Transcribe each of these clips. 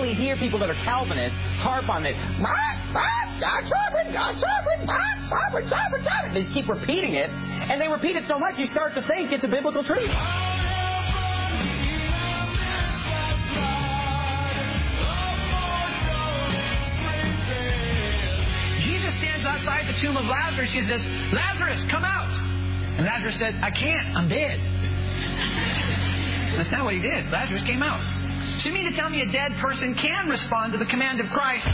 continually hear people that are Calvinists harp on it. God sovereign. They keep repeating it, and they repeat it so much you start to think it's a biblical truth. Jesus stands outside the tomb of Lazarus. He says, "Lazarus, come out." And Lazarus said, "I can't. I'm dead." That's not what he did. Lazarus came out. So you mean to tell me a dead person can respond to the command of Christ?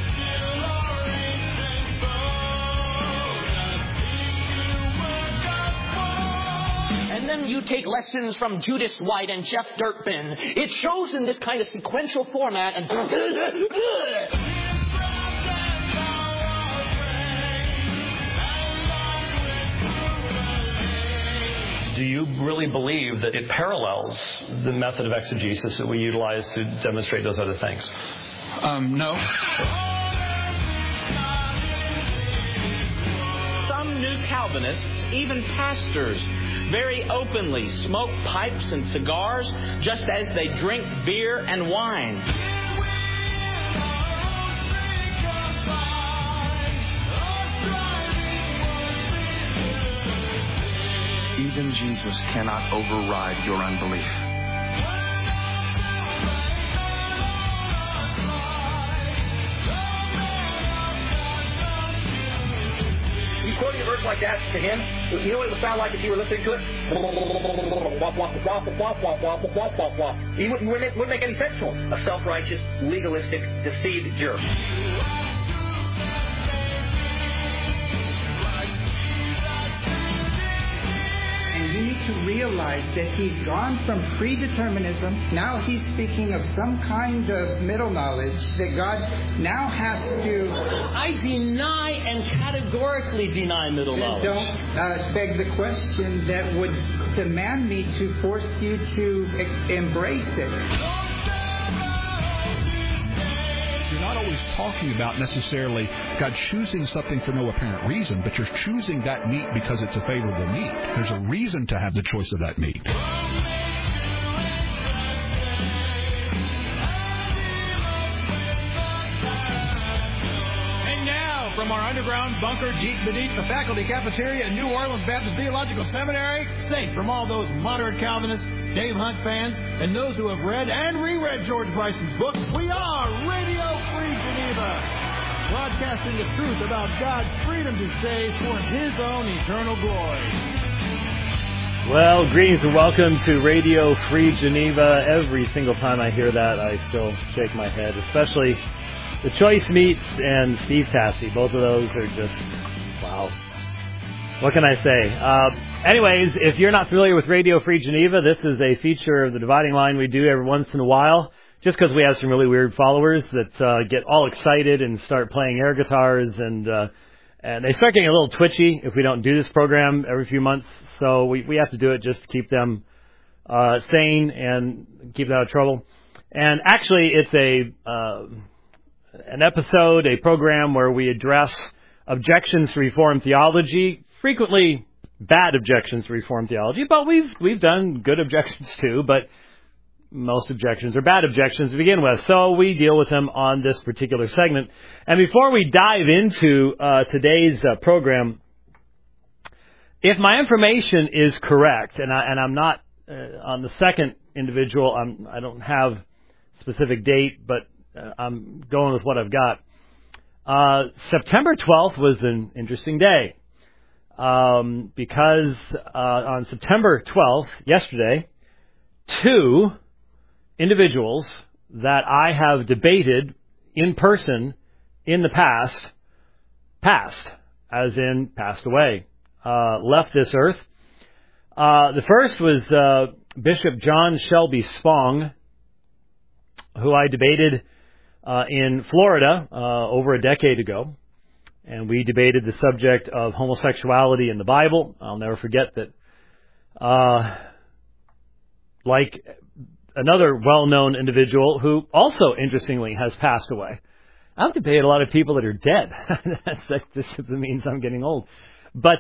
And then you take lessons from Judas White and Jeff Dirtbin. It shows in this kind of sequential format and... Do you really believe that it parallels the method of exegesis that we utilize to demonstrate those other things? No. Some new Calvinists, even pastors, very openly smoke pipes and cigars just as they drink beer and wine. Even Jesus cannot override your unbelief. You quoting a verse like that to him, you know what it would sound like if you were listening to it? He wouldn't make any sense to him. A self-righteous, legalistic, deceived jerk. You need to realize that he's gone from predeterminism. Now he's speaking of some kind of middle knowledge that God now has to... I deny and categorically deny middle knowledge. Don't beg the question that would demand me to force you to embrace it. You're not always talking about necessarily God choosing something for no apparent reason, but you're choosing that meat because it's a favorable meat. There's a reason to have the choice of that meat. And now, from our underground bunker deep beneath the faculty cafeteria in New Orleans Baptist Theological Seminary, safe from all those moderate Calvinists, Dave Hunt fans, and those who have read and reread George Bryson's book, we are Radio Free Geneva, broadcasting the truth about God's freedom to save for His own eternal glory. Well, greetings and welcome to Radio Free Geneva. Every single time I hear that, I still shake my head, especially the Choice Meats and Steve Tassi. Both of those are just, wow. What can I say? Anyways, if you're not familiar with Radio Free Geneva, this is a feature of the Dividing Line we do every once in a while, just because we have some really weird followers that get all excited and start playing air guitars, and they start getting a little twitchy if we don't do this program every few months. So we have to do it just to keep them sane and keep them out of trouble. And actually, it's an episode, a program where we address objections to Reformed theology, frequently bad objections to Reformed theology, but we've done good objections too, but most objections are bad objections to begin with, so we deal with them on this particular segment. And before we dive into today's program, if my information is correct, and I'm not on the second individual, I don't have a specific date, but I'm going with what I've got. September 12th was an interesting day. Because on September 12th, yesterday, 2 individuals that I have debated in person in the past, as in passed away, left this earth. The first was Bishop John Shelby Spong, who I debated in Florida over a decade ago. And we debated the subject of homosexuality in the Bible. I'll never forget that, like another well-known individual who also, interestingly, has passed away. I don't debate a lot of people that are dead. That just simply means I'm getting old. But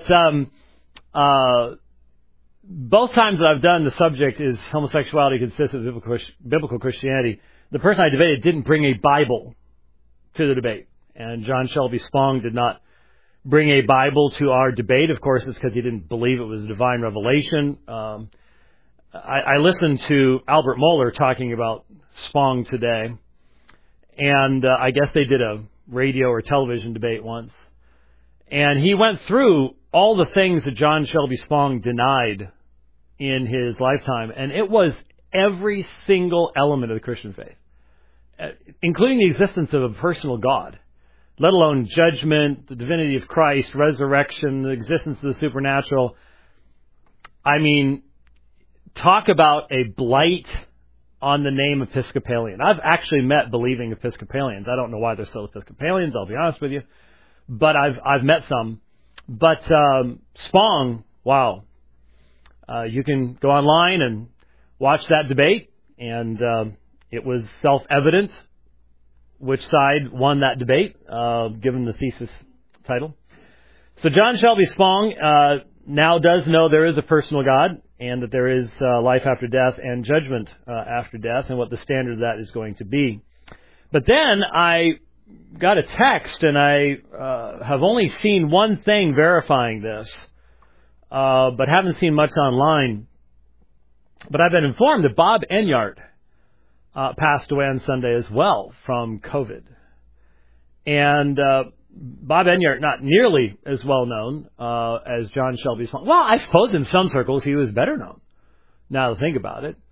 both times that I've done, the subject is homosexuality consistent with biblical Christianity. the person I debated didn't bring a Bible to the debate. And John Shelby Spong did not bring a Bible to our debate. Of course, it's because he didn't believe it was a divine revelation. I listened to Albert Mohler talking about Spong today, and I guess they did a radio or television debate once. And he went through all the things that John Shelby Spong denied in his lifetime, and it was every single element of the Christian faith, including the existence of a personal God, let alone judgment, the divinity of Christ, resurrection, the existence of the supernatural. I mean, talk about a blight on the name Episcopalian. I've actually met believing Episcopalians. I don't know why they're still Episcopalians, I'll be honest with you, but I've met some. But Spong, wow. You can go online and watch that debate, and it was self-evident which side won that debate, given the thesis title. So John Shelby Spong now does know there is a personal God, and that there is life after death and judgment after death, and what the standard of that is going to be. But then I got a text, and I have only seen one thing verifying this, but haven't seen much online. But I've been informed that Bob Enyart passed away on Sunday as well from COVID. And Bob Enyart, not nearly as well known as John Shelby Spong. Well, I suppose in some circles he was better known, now to think about it.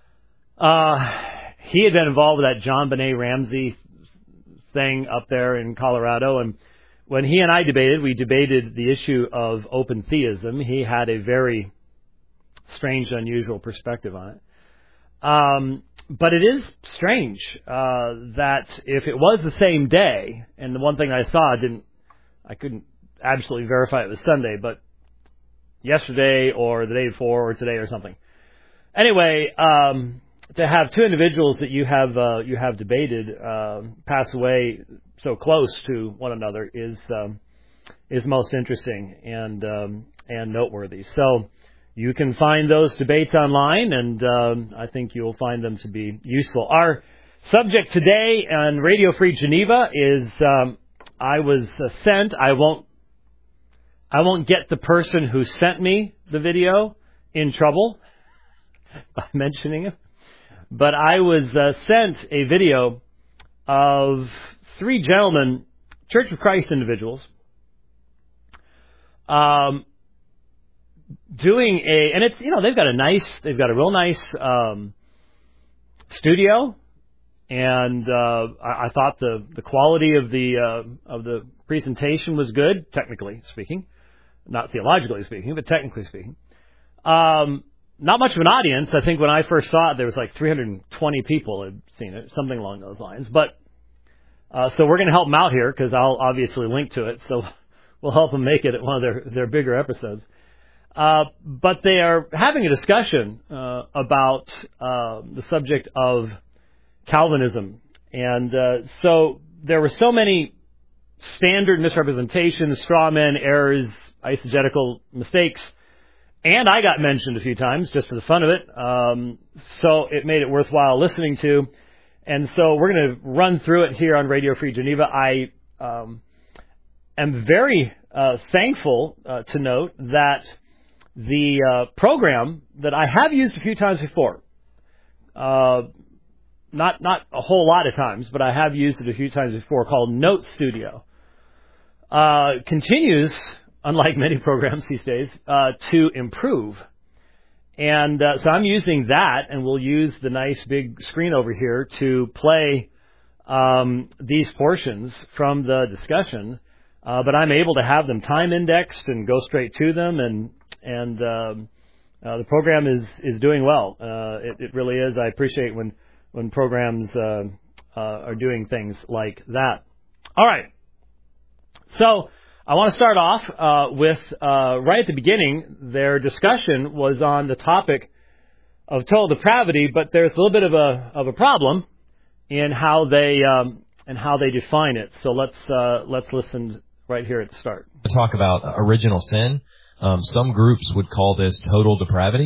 He had been involved with that John Benet Ramsey thing up there in Colorado, and when he and I debated, we debated the issue of open theism. He had a very strange, unusual perspective on it. But it is strange that if it was the same day, and the one thing I saw, I couldn't absolutely verify it was Sunday, but yesterday or the day before or today or something. Anyway, to have two individuals that you have debated pass away so close to one another is most interesting and noteworthy. So you can find those debates online, and I think you'll find them to be useful. Our subject today on Radio Free Geneva is I was sent. I won't get the person who sent me the video in trouble by mentioning it, but I was sent a video of three gentlemen, Church of Christ individuals, doing and it's, they've got a real nice studio, and I thought the quality of the presentation was good, technically speaking, not theologically speaking, but technically speaking. Not much of an audience. I think when I first saw it, there was like 320 people had seen it, something along those lines. But so we're going to help them out here, because I'll obviously link to it. So we'll help them make it at one of their bigger episodes. But they are having a discussion about the subject of Calvinism. And so there were so many standard misrepresentations, straw men, errors, eisegetical mistakes, and I got mentioned a few times just for the fun of it. So it made it worthwhile listening to. And so we're going to run through it here on Radio Free Geneva. I am very thankful to note that the program that I have used a few times before, not a whole lot of times, but I have used it a few times before, called Note Studio, continues, unlike many programs these days, to improve. And so I'm using that, and we'll use the nice big screen over here to play these portions from the discussion. But I'm able to have them time indexed and go straight to them, and the program is doing well. It really is. I appreciate when programs are doing things like that. All right. So I want to start off with right at the beginning. Their discussion was on the topic of total depravity, but there's a little bit of a problem in how they define it. So let's listen right here at the start. To talk about original sin. Some groups would call this total depravity.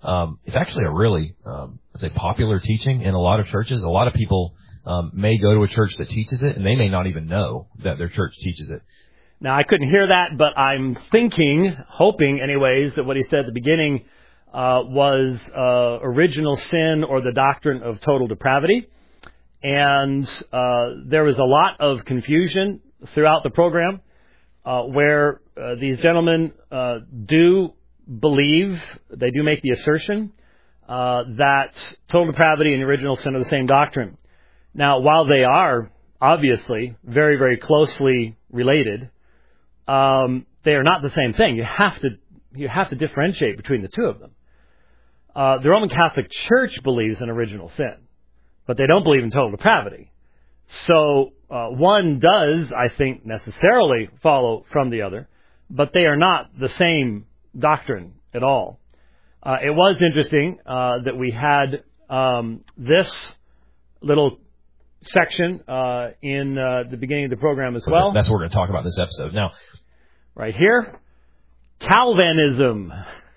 it's actually a really, popular teaching in a lot of churches. A lot of people may go to a church that teaches it, and they may not even know that their church teaches it. Now, I couldn't hear that, but I'm hoping anyways, that what he said at the beginning was original sin or the doctrine of total depravity. And there was a lot of confusion throughout the program where these gentlemen do believe, they do make the assertion that total depravity and original sin are the same doctrine. Now, while they are obviously very, very closely related, they are not the same thing. You have to differentiate between the two of them. The Roman Catholic Church believes in original sin, but they don't believe in total depravity. So one does, I think, necessarily follow from the other, but they are not the same doctrine at all. It was interesting that we had this little section in the beginning of the program as well. That's what we're going to talk about this episode. Now, right here, Calvinism.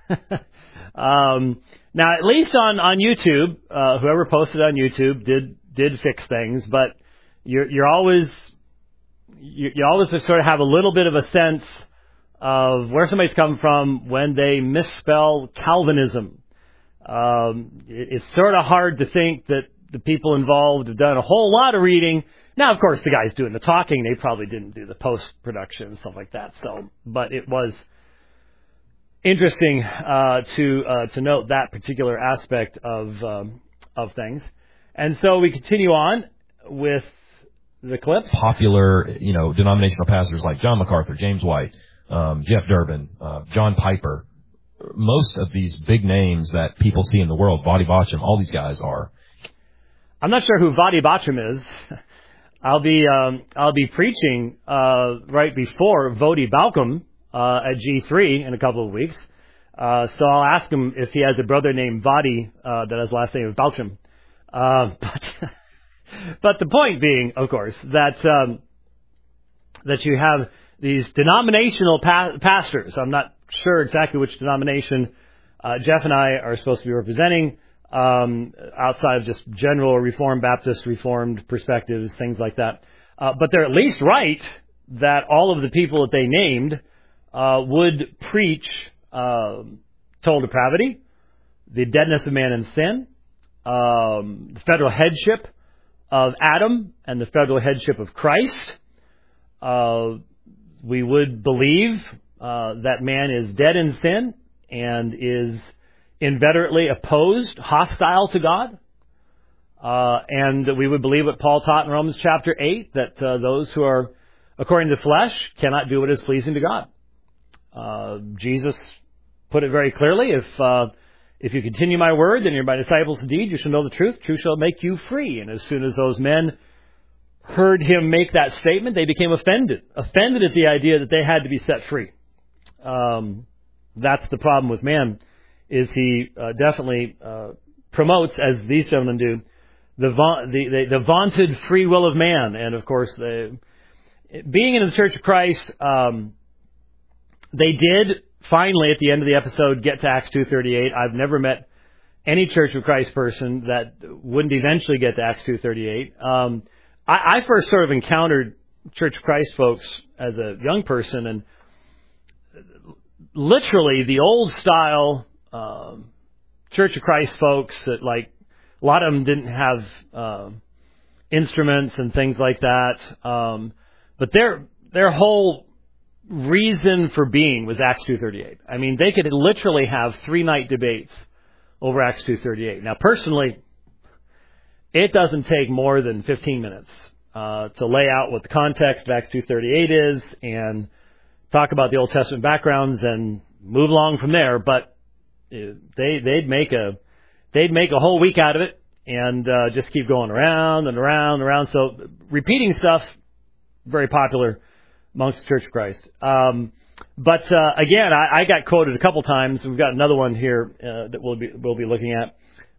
Now, at least on YouTube, whoever posted on YouTube did fix things, but you always sort of have a little bit of a sense of where somebody's come from when they misspell Calvinism. It's sort of hard to think that the people involved have done a whole lot of reading. Now, of course, the guys doing the talking, they probably didn't do the post-production and stuff like that. So, but it was interesting to note that particular aspect of things. And so we continue on with the clips. Popular, denominational pastors like John MacArthur, James White, Jeff Durbin, John Piper, most of these big names that people see in the world, Voddie Baucham, all these guys are. I'm not sure who Voddie Baucham is. I'll be preaching right before Voddie Baucham at G3 in a couple of weeks. So I'll ask him if he has a brother named Voddie that his last name is Baucham. But the point being, of course, that you have these denominational pastors. I'm not sure exactly which denomination Jeff and I are supposed to be representing, outside of just general Reformed, Baptist, Reformed perspectives, things like that. But they're at least right that all of the people that they named would preach total depravity, the deadness of man in sin, the federal headship of Adam and the federal headship of Christ. We would believe that man is dead in sin and is inveterately opposed, hostile to God. And we would believe what Paul taught in Romans chapter 8, that those who are according to the flesh cannot do what is pleasing to God. Jesus put it very clearly, if you continue my word, then you're my disciples indeed. You shall know the truth. Truth shall make you free. And as soon as those men heard him make that statement, they became offended at the idea that they had to be set free. That's the problem with man, is he definitely promotes, as these gentlemen do, the vaunted free will of man. And of course, being in the Church of Christ, they did finally, at the end of the episode, get to Acts 2:38. I've never met any Church of Christ person that wouldn't eventually get to Acts 2:38. I first sort of encountered Church of Christ folks as a young person, and literally the old style Church of Christ folks that, like, a lot of them didn't have instruments and things like that. But their whole reason for being was Acts 2:38. I mean, they could literally have 3-night debates over Acts 2:38. Now, personally, it doesn't take more than 15 minutes to lay out what the context of Acts 2:38 is and talk about the Old Testament backgrounds and move along from there. But they'd make a whole week out of it and just keep going around and around and around. So repeating stuff, very popular amongst the Church of Christ. But again, I got quoted a couple times. We've got another one here that we'll be looking at.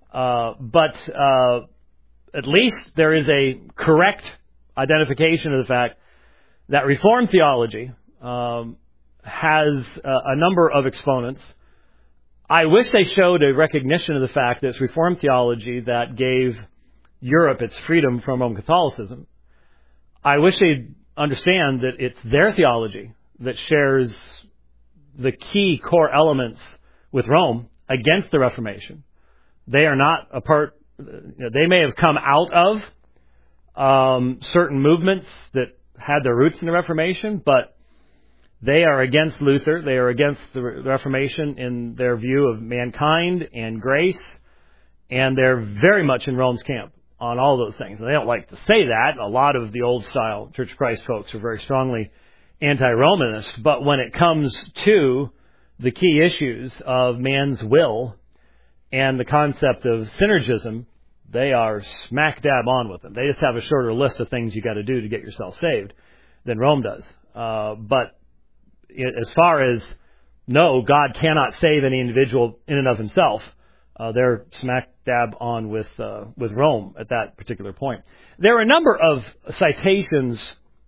But at least there is a correct identification of the fact that Reformed theology has a number of exponents. I wish they showed a recognition of the fact that it's Reformed theology that gave Europe its freedom from Roman Catholicism. I wish they'd understand that it's their theology that shares the key core elements with Rome against the Reformation. They are not a part, they may have come out of certain movements that had their roots in the Reformation, but they are against Luther. They are against the Reformation in their view of mankind and grace, and they're very much in Rome's camp on all those things. And they don't like to say that. A lot of the old-style Church of Christ folks are very strongly anti-Romanist, but when it comes to the key issues of man's will and the concept of synergism, they are smack dab on with them. They just have a shorter list of things you got to do to get yourself saved than Rome does. But as far as, no, God cannot save any individual in and of himself, they're smack dab on with Rome at that particular point. There are a number of citations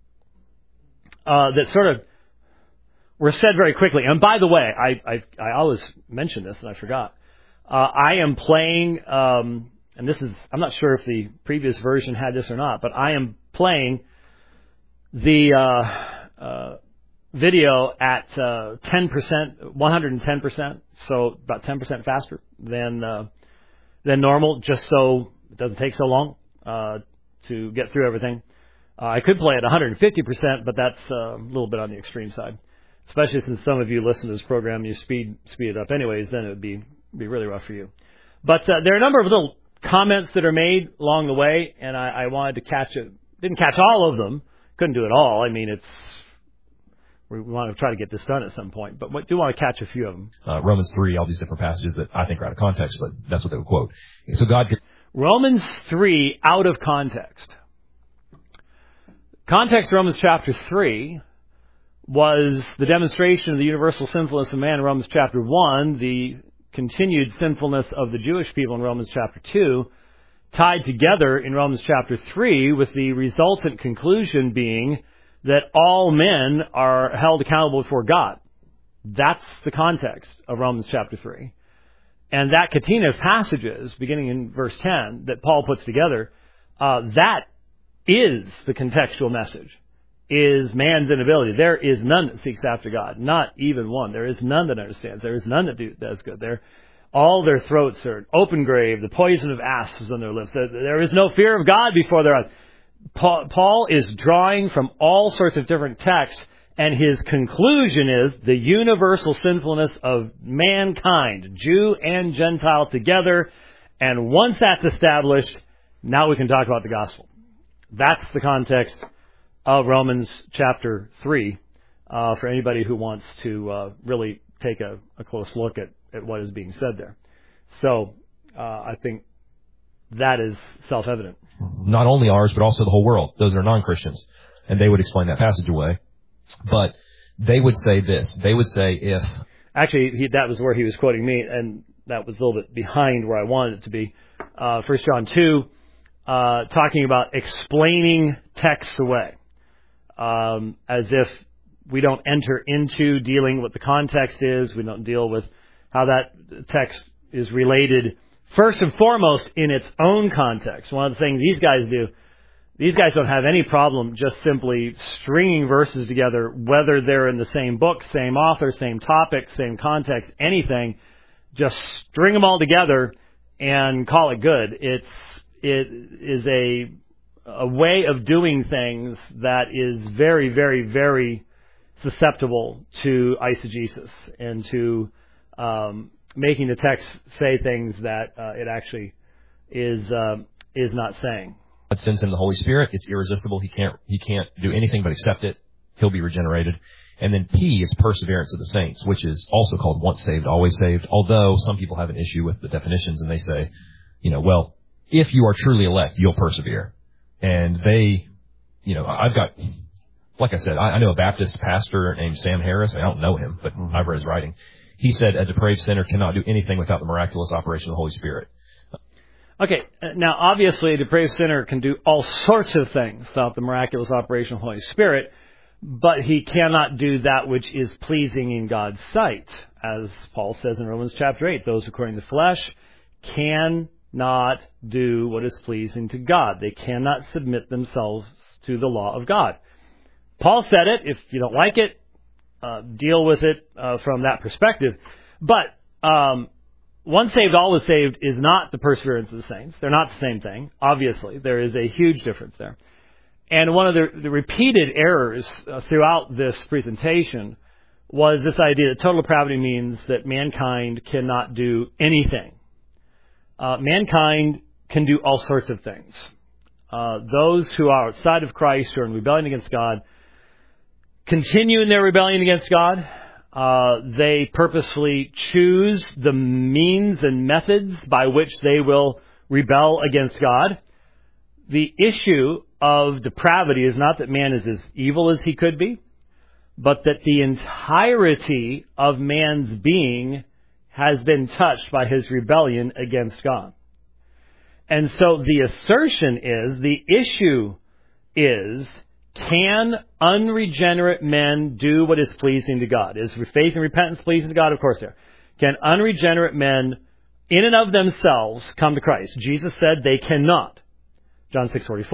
that sort of were said very quickly. And by the way, I always mention this and I forgot. I am playing, and this is, I'm not sure if the previous version had this or not, but I am playing the video at 10%, 110%, so about 10% faster than normal, just so it doesn't take so long to get through everything. I could play at 150%, but that's a little bit on the extreme side. Especially since some of you listen to this program, you speed it up anyways, then it would be really rough for you. But there are a number of little comments that are made along the way, and I wanted to catch it. Didn't catch all of them. Couldn't do it all. I mean, we want to try to get this done at some point, but we do want to catch a few of them. Romans 3, all these different passages that I think are out of context, but that's what they would quote. So God could... Romans 3 out of context. Context Romans chapter 3 was the demonstration of the universal sinfulness of man in Romans chapter 1, the continued sinfulness of the Jewish people in Romans chapter 2, tied together in Romans chapter 3 with the resultant conclusion being that all men are held accountable before God. That's the context of Romans chapter 3. And that catena of passages, beginning in verse 10, that Paul puts together, that is the contextual message, is man's inability. There is none that seeks after God, not even one. There is none that understands. There is none that does good. All their throats are an open grave. The poison of asps on their lips. There is no fear of God before their eyes. Paul is drawing from all sorts of different texts, and his conclusion is the universal sinfulness of mankind, Jew and Gentile together. And once that's established, now we can talk about the gospel. That's the context of Romans chapter 3 for anybody who wants to really take a close look at what is being said there. So I think that is self-evident. Not only ours, but also the whole world. Those are non-Christians. And they would explain that passage away. But they would say this. They would say if... Actually, that was where he was quoting me, and that was a little bit behind where I wanted it to be. 1 John 2, talking about explaining texts away. As if we don't enter into dealing with the context is. We don't deal with how that text is related first and foremost in its own context. One of the things these guys do, these guys don't have any problem just simply stringing verses together, whether they're in the same book, same author, same topic, same context, anything. Just string them all together and call it good. It is a way of doing things that is very, very, very susceptible to eisegesis and to making the text say things that it actually is not saying. God sends him the Holy Spirit. It's irresistible. He can't do anything but accept it. He'll be regenerated. And then P is perseverance of the saints, which is also called once saved, always saved. Although some people have an issue with the definitions and they say, well, if you are truly elect, you'll persevere. And they, I've got, like I said, I know a Baptist pastor named Sam Harris. I don't know him, but I've read his writing. He said a depraved sinner cannot do anything without the miraculous operation of the Holy Spirit. Okay, now obviously a depraved sinner can do all sorts of things without the miraculous operation of the Holy Spirit, but he cannot do that which is pleasing in God's sight. As Paul says in Romans chapter 8, those according to the flesh cannot do what is pleasing to God. They cannot submit themselves to the law of God. Paul said it. If you don't like it, deal with it from that perspective. But once saved, always saved is not the perseverance of the saints. They're not the same thing. Obviously, there is a huge difference there. And one of the repeated errors throughout this presentation was this idea that total depravity means that mankind cannot do anything. Mankind can do all sorts of things. Those who are outside of Christ, who are in rebellion against God, continue in their rebellion against God. They purposefully choose the means and methods by which they will rebel against God. The issue of depravity is not that man is as evil as he could be, but that the entirety of man's being has been touched by his rebellion against God. And so the assertion is, the issue is, can unregenerate men do what is pleasing to God? Is faith and repentance pleasing to God? Of course they are. Can unregenerate men, in and of themselves, come to Christ? Jesus said they cannot. John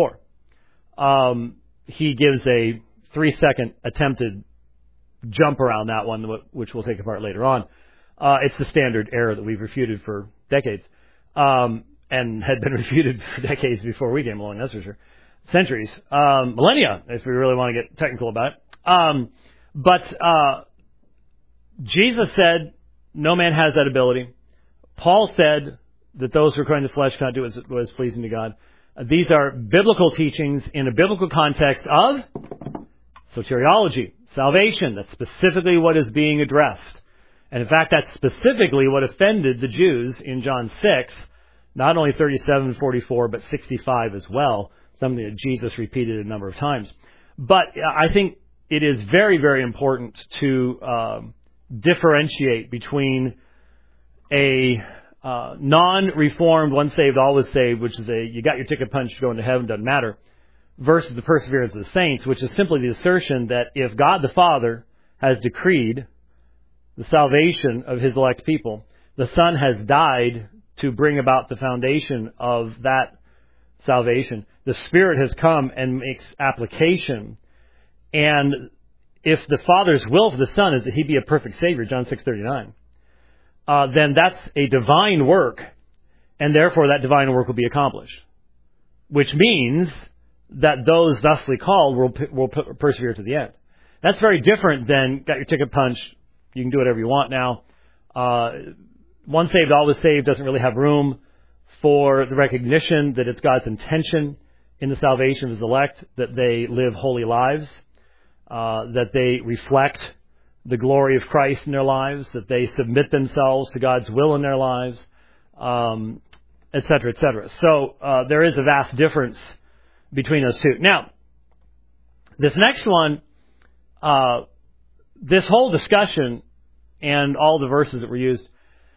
6:44. He gives a 3-second attempted jump around that one, which we'll take apart later on. It's the standard error that we've refuted for decades, and had been refuted for decades before we came along, that's for sure. Centuries, millennia, if we really want to get technical about it. But Jesus said no man has that ability. Paul said that those who are according to the flesh cannot do what is pleasing to God. These are biblical teachings in a biblical context of soteriology, salvation. That's specifically what is being addressed. And in fact, that's specifically what offended the Jews in John 6, not only 37, 44, but 65 as well, something that Jesus repeated a number of times. But I think it is very, very important to differentiate between a non-reformed, once saved, always saved, which is you got your ticket punched, going to heaven, doesn't matter, versus the perseverance of the saints, which is simply the assertion that if God the Father has decreed the salvation of his elect people, the Son has died to bring about the foundation of that salvation. The Spirit has come and makes application. And if the Father's will for the Son is that he be a perfect Savior, John 6:39, then that's a divine work, and therefore that divine work will be accomplished. Which means that those thusly called will persevere to the end. That's very different than got your ticket punched, you can do whatever you want now. Once saved, always saved doesn't really have room for the recognition that it's God's intention in the salvation of his elect that they live holy lives, that they reflect the glory of Christ in their lives, that they submit themselves to God's will in their lives, et cetera, et cetera. So there is a vast difference between those two. Now, this next one, this whole discussion and all the verses that were used,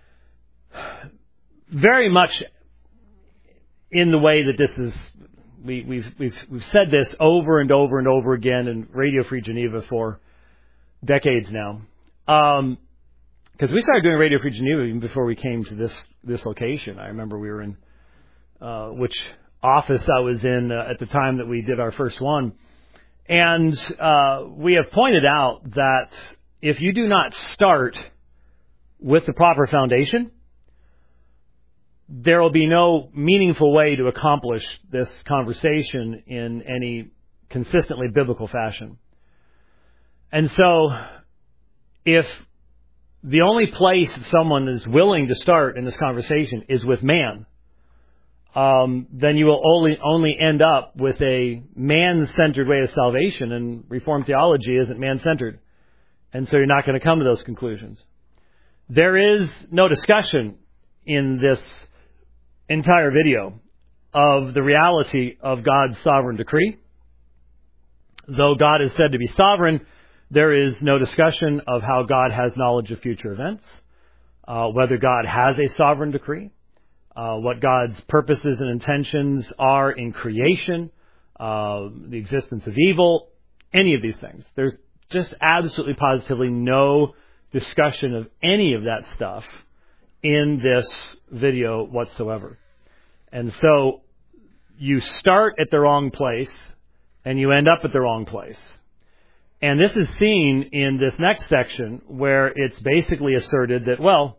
very much in the way that this is, we've said this over and over and over again in Radio Free Geneva for decades now. Because we started doing Radio Free Geneva even before we came to this location. I remember we were in which office I was in at the time that we did our first one. And we have pointed out that if you do not start with the proper foundation, there will be no meaningful way to accomplish this conversation in any consistently biblical fashion. And so, if the only place that someone is willing to start in this conversation is with man, then you will only end up with a man-centered way of salvation, and Reformed theology isn't man-centered. And so you're not going to come to those conclusions. There is no discussion in this entire video of the reality of God's sovereign decree. Though God is said to be sovereign, there is no discussion of how God has knowledge of future events, whether God has a sovereign decree, what God's purposes and intentions are in creation, the existence of evil, any of these things. There's just absolutely positively no discussion of any of that stuff in this video whatsoever. And so you start at the wrong place and you end up at the wrong place. And this is seen in this next section where it's basically asserted that, well,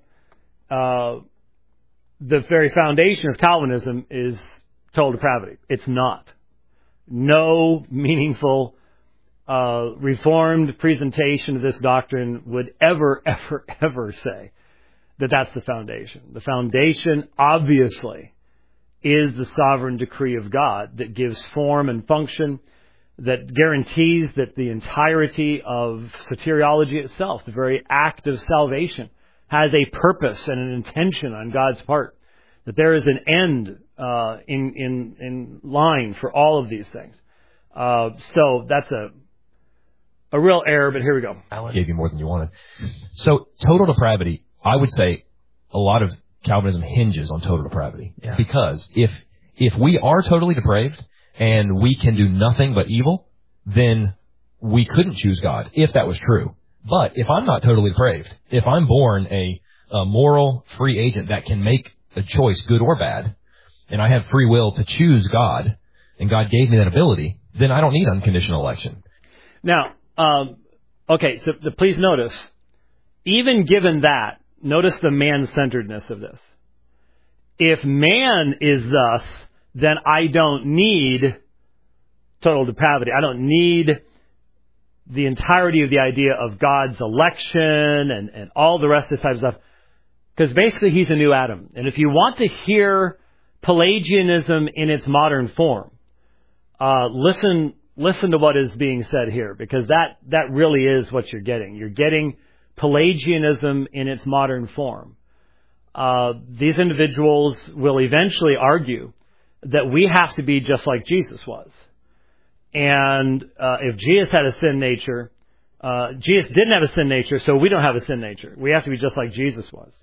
the very foundation of Calvinism is total depravity. It's not. No meaningful Reformed presentation of this doctrine would ever say that that's the foundation. The foundation, obviously, is the sovereign decree of God that gives form and function, that guarantees that the entirety of soteriology itself, the very act of salvation, has a purpose and an intention on God's part, that there is an end in line for all of these things. So that's a real error, but here we go. I gave you more than you wanted. So total depravity, I would say a lot of Calvinism hinges on total depravity. Yeah. Because if we are totally depraved and we can do nothing but evil, then we couldn't choose God, if that was true. But if I'm not totally depraved, if I'm born a moral, free agent that can make a choice, good or bad, and I have free will to choose God, and God gave me that ability, then I don't need unconditional election. Now, okay, so please notice, even given that, notice the man-centeredness of this. If man is thus, then I don't need total depravity. I don't need the entirety of the idea of God's election and all the rest of this type of stuff. Because basically he's a new Adam. And if you want to hear Pelagianism in its modern form, listen to what is being said here, because that really is what you're getting. You're getting Pelagianism in its modern form. These individuals will eventually argue that we have to be just like Jesus was. And if Jesus had a sin nature, Jesus didn't have a sin nature, so we don't have a sin nature. We have to be just like Jesus was.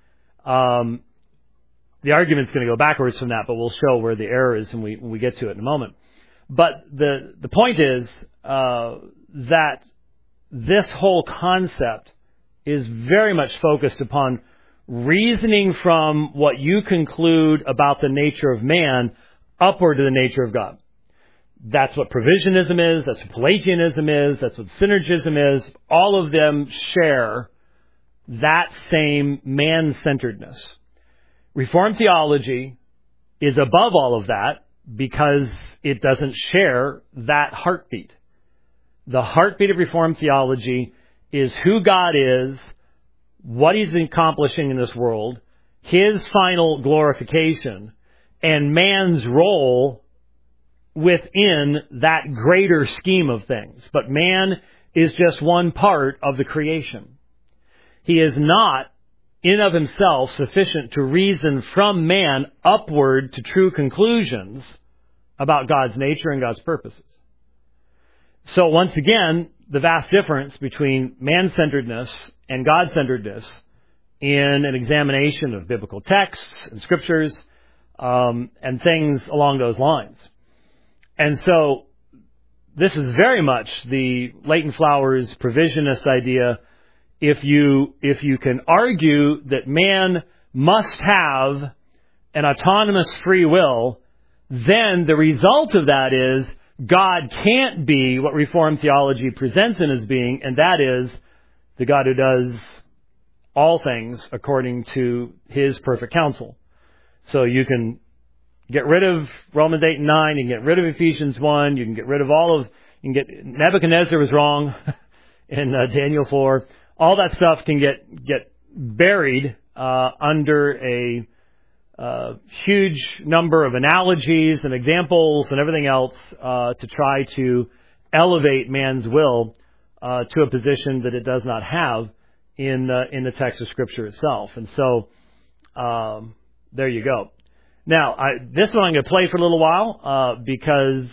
The argument's going to go backwards from that, but we'll show where the error is when we get to it in a moment. But the point is that this whole concept is very much focused upon reasoning from what you conclude about the nature of man upward to the nature of God. That's what provisionism is, that's what Pelagianism is, that's what synergism is. All of them share that same man-centeredness. Reformed theology is above all of that because it doesn't share that heartbeat. The heartbeat of Reformed theology is who God is, what He's accomplishing in this world, His final glorification, and man's role within that greater scheme of things. But man is just one part of the creation. He is not, in of himself, sufficient to reason from man upward to true conclusions about God's nature and God's purposes. So once again, the vast difference between man-centeredness and God-centeredness in an examination of biblical texts and scriptures and things along those lines. And so this is very much the Leighton Flowers provisionist idea. If you can argue that man must have an autonomous free will, then the result of that is God can't be what Reformed theology presents him as being, and that is the God who does all things according to His perfect counsel. So you can get rid of Romans 8 and 9, you can get rid of Ephesians 1, you can get rid of you can get, Nebuchadnezzar was wrong in Daniel 4. All that stuff can get buried under a huge number of analogies and examples and everything else to try to elevate man's will to a position that it does not have in the text of Scripture itself. And so there you go. Now, this one I'm going to play for a little while because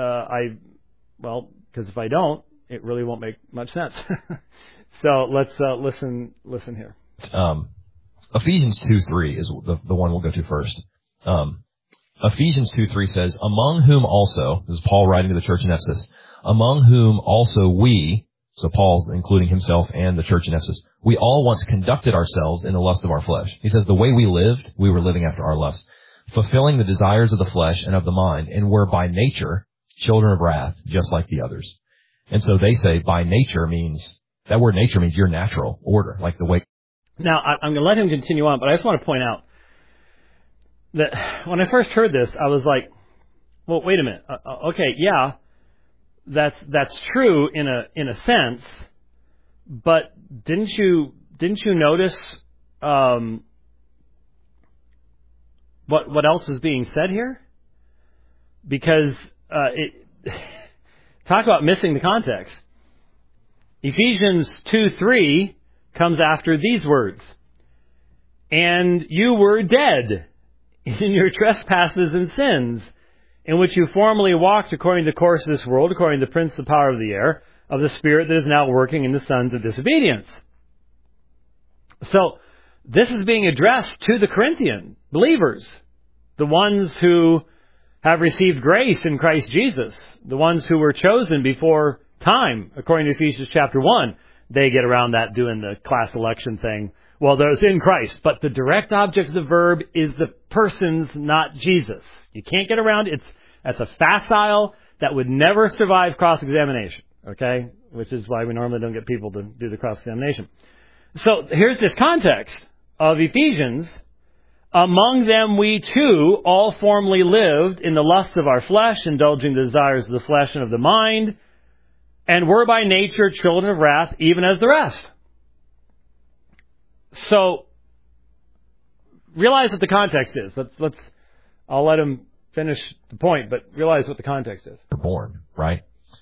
if I don't, it really won't make much sense. So let's listen here. Ephesians 2:3 is the one we'll go to first. Ephesians 2:3 says, among whom also, this is Paul writing to the church in Ephesus, among whom also we, so Paul's including himself and the church in Ephesus, we all once conducted ourselves in the lust of our flesh. He says the way we lived, we were living after our lust, fulfilling the desires of the flesh and of the mind, and were by nature children of wrath, just like the others. And so they say by nature means, that word nature means your natural order, like the way. Now, I'm going to let him continue on, but I just want to point out that when I first heard this, I was like, well, wait a minute. Okay, yeah, that's true in a sense, but didn't you notice what else is being said here? Because talk about missing the context. Ephesians 2:3 comes after these words. And you were dead in your trespasses and sins, in which you formerly walked according to the course of this world, according to the prince of the power of the air, of the spirit that is now working in the sons of disobedience. So, this is being addressed to the Corinthian believers, the ones who have received grace in Christ Jesus, the ones who were chosen before time, according to Ephesians chapter 1. They get around that doing the class election thing. Well, those in Christ. But the direct object of the verb is the persons, not Jesus. You can't get around it. That's a facile that would never survive cross-examination. Okay? Which is why we normally don't get people to do the cross-examination. So here's this context of Ephesians. Among them we too all formerly lived in the lust of our flesh, indulging the desires of the flesh and of the mind, and were by nature children of wrath, even as the rest. So, realize what the context is. I'll let him finish the point, but realize what the context is. Born, right?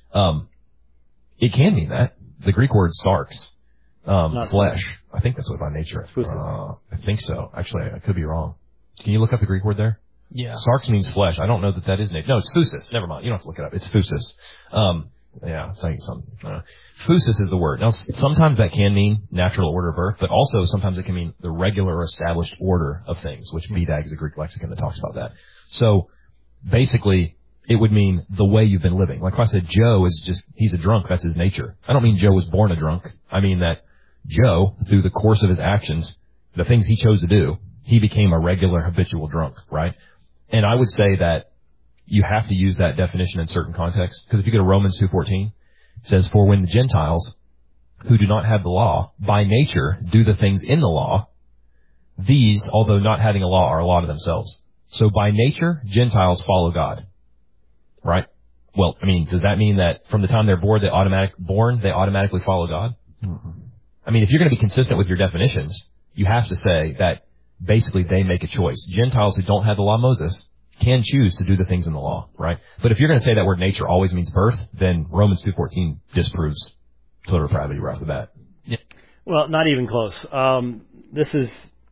It can mean that. The Greek word sarx, flesh. I think that's what by nature. I think so. Actually, I could be wrong. Can you look up the Greek word there? Yeah. Sarx means flesh. I don't know that is nature. No, it's phusis. Never mind. You don't have to look it up. It's phusis. Yeah, it's like something. Phusis is the word. Now, sometimes that can mean natural order of birth, but also sometimes it can mean the regular or established order of things, which BDAG is a Greek lexicon that talks about that. So, basically, it would mean the way you've been living. Like if I said Joe he's a drunk, that's his nature. I don't mean Joe was born a drunk. I mean that Joe, through the course of his actions, the things he chose to do, he became a regular habitual drunk, right? And I would say that you have to use that definition in certain contexts. Because if you go to Romans 2:14, it says, for when the Gentiles, who do not have the law, by nature do the things in the law, these, although not having a law, are a law to themselves. So by nature, Gentiles follow God. Right? Well, I mean, does that mean that from the time they're born, they automatically follow God? Mm-hmm. I mean, if you're going to be consistent with your definitions, you have to say that basically they make a choice. Gentiles who don't have the law of Moses can choose to do the things in the law, right? But if you're going to say that word nature always means birth, then Romans 2:14 disproves total depravity right off the bat. Yeah. Well, not even close. This is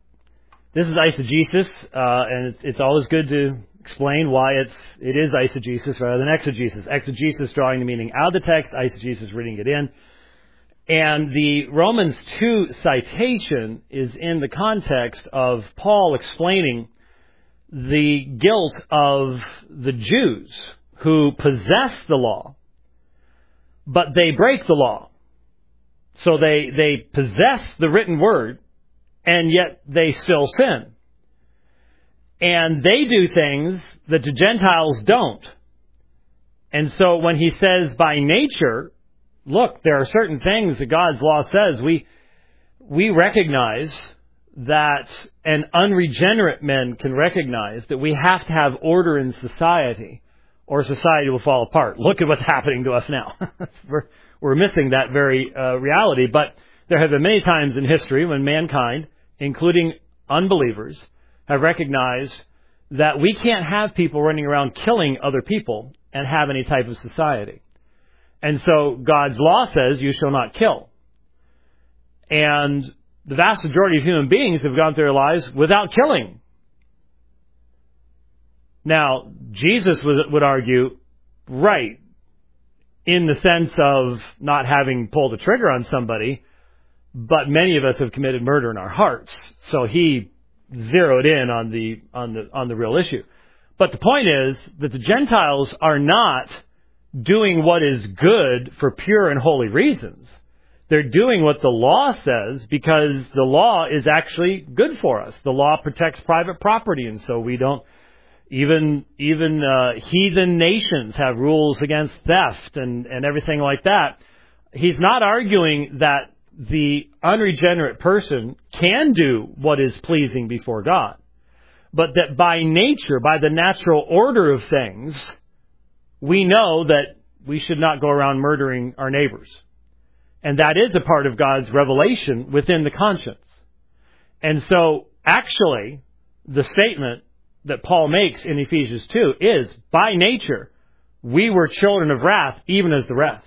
eisegesis, and it's always good to explain why it is eisegesis rather than exegesis. Exegesis drawing the meaning out of the text, eisegesis reading it in. And the Romans 2 citation is in the context of Paul explaining the guilt of the Jews who possess the law, but they break the law. So they possess the written word, and yet they still sin. And they do things that the Gentiles don't. And so when he says by nature, look, there are certain things that God's law says, we recognize that, and unregenerate men can recognize that we have to have order in society, or society will fall apart. Look at what's happening to us now. We're missing that very reality. But there have been many times in history when mankind, including unbelievers, have recognized that we can't have people running around killing other people and have any type of society. And so God's law says, you shall not kill. And the vast majority of human beings have gone through their lives without killing. Now, Jesus would argue, right, in the sense of not having pulled a trigger on somebody, but many of us have committed murder in our hearts. So he zeroed in on the real issue. But the point is that the Gentiles are not doing what is good for pure and holy reasons. They're doing what the law says because the law is actually good for us. The law protects private property, and so we don't. Even heathen nations have rules against theft and everything like that. He's not arguing that the unregenerate person can do what is pleasing before God, but that by nature, by the natural order of things, we know that we should not go around murdering our neighbors. And that is a part of God's revelation within the conscience. And so, actually, the statement that Paul makes in Ephesians 2 is, by nature, we were children of wrath, even as the rest.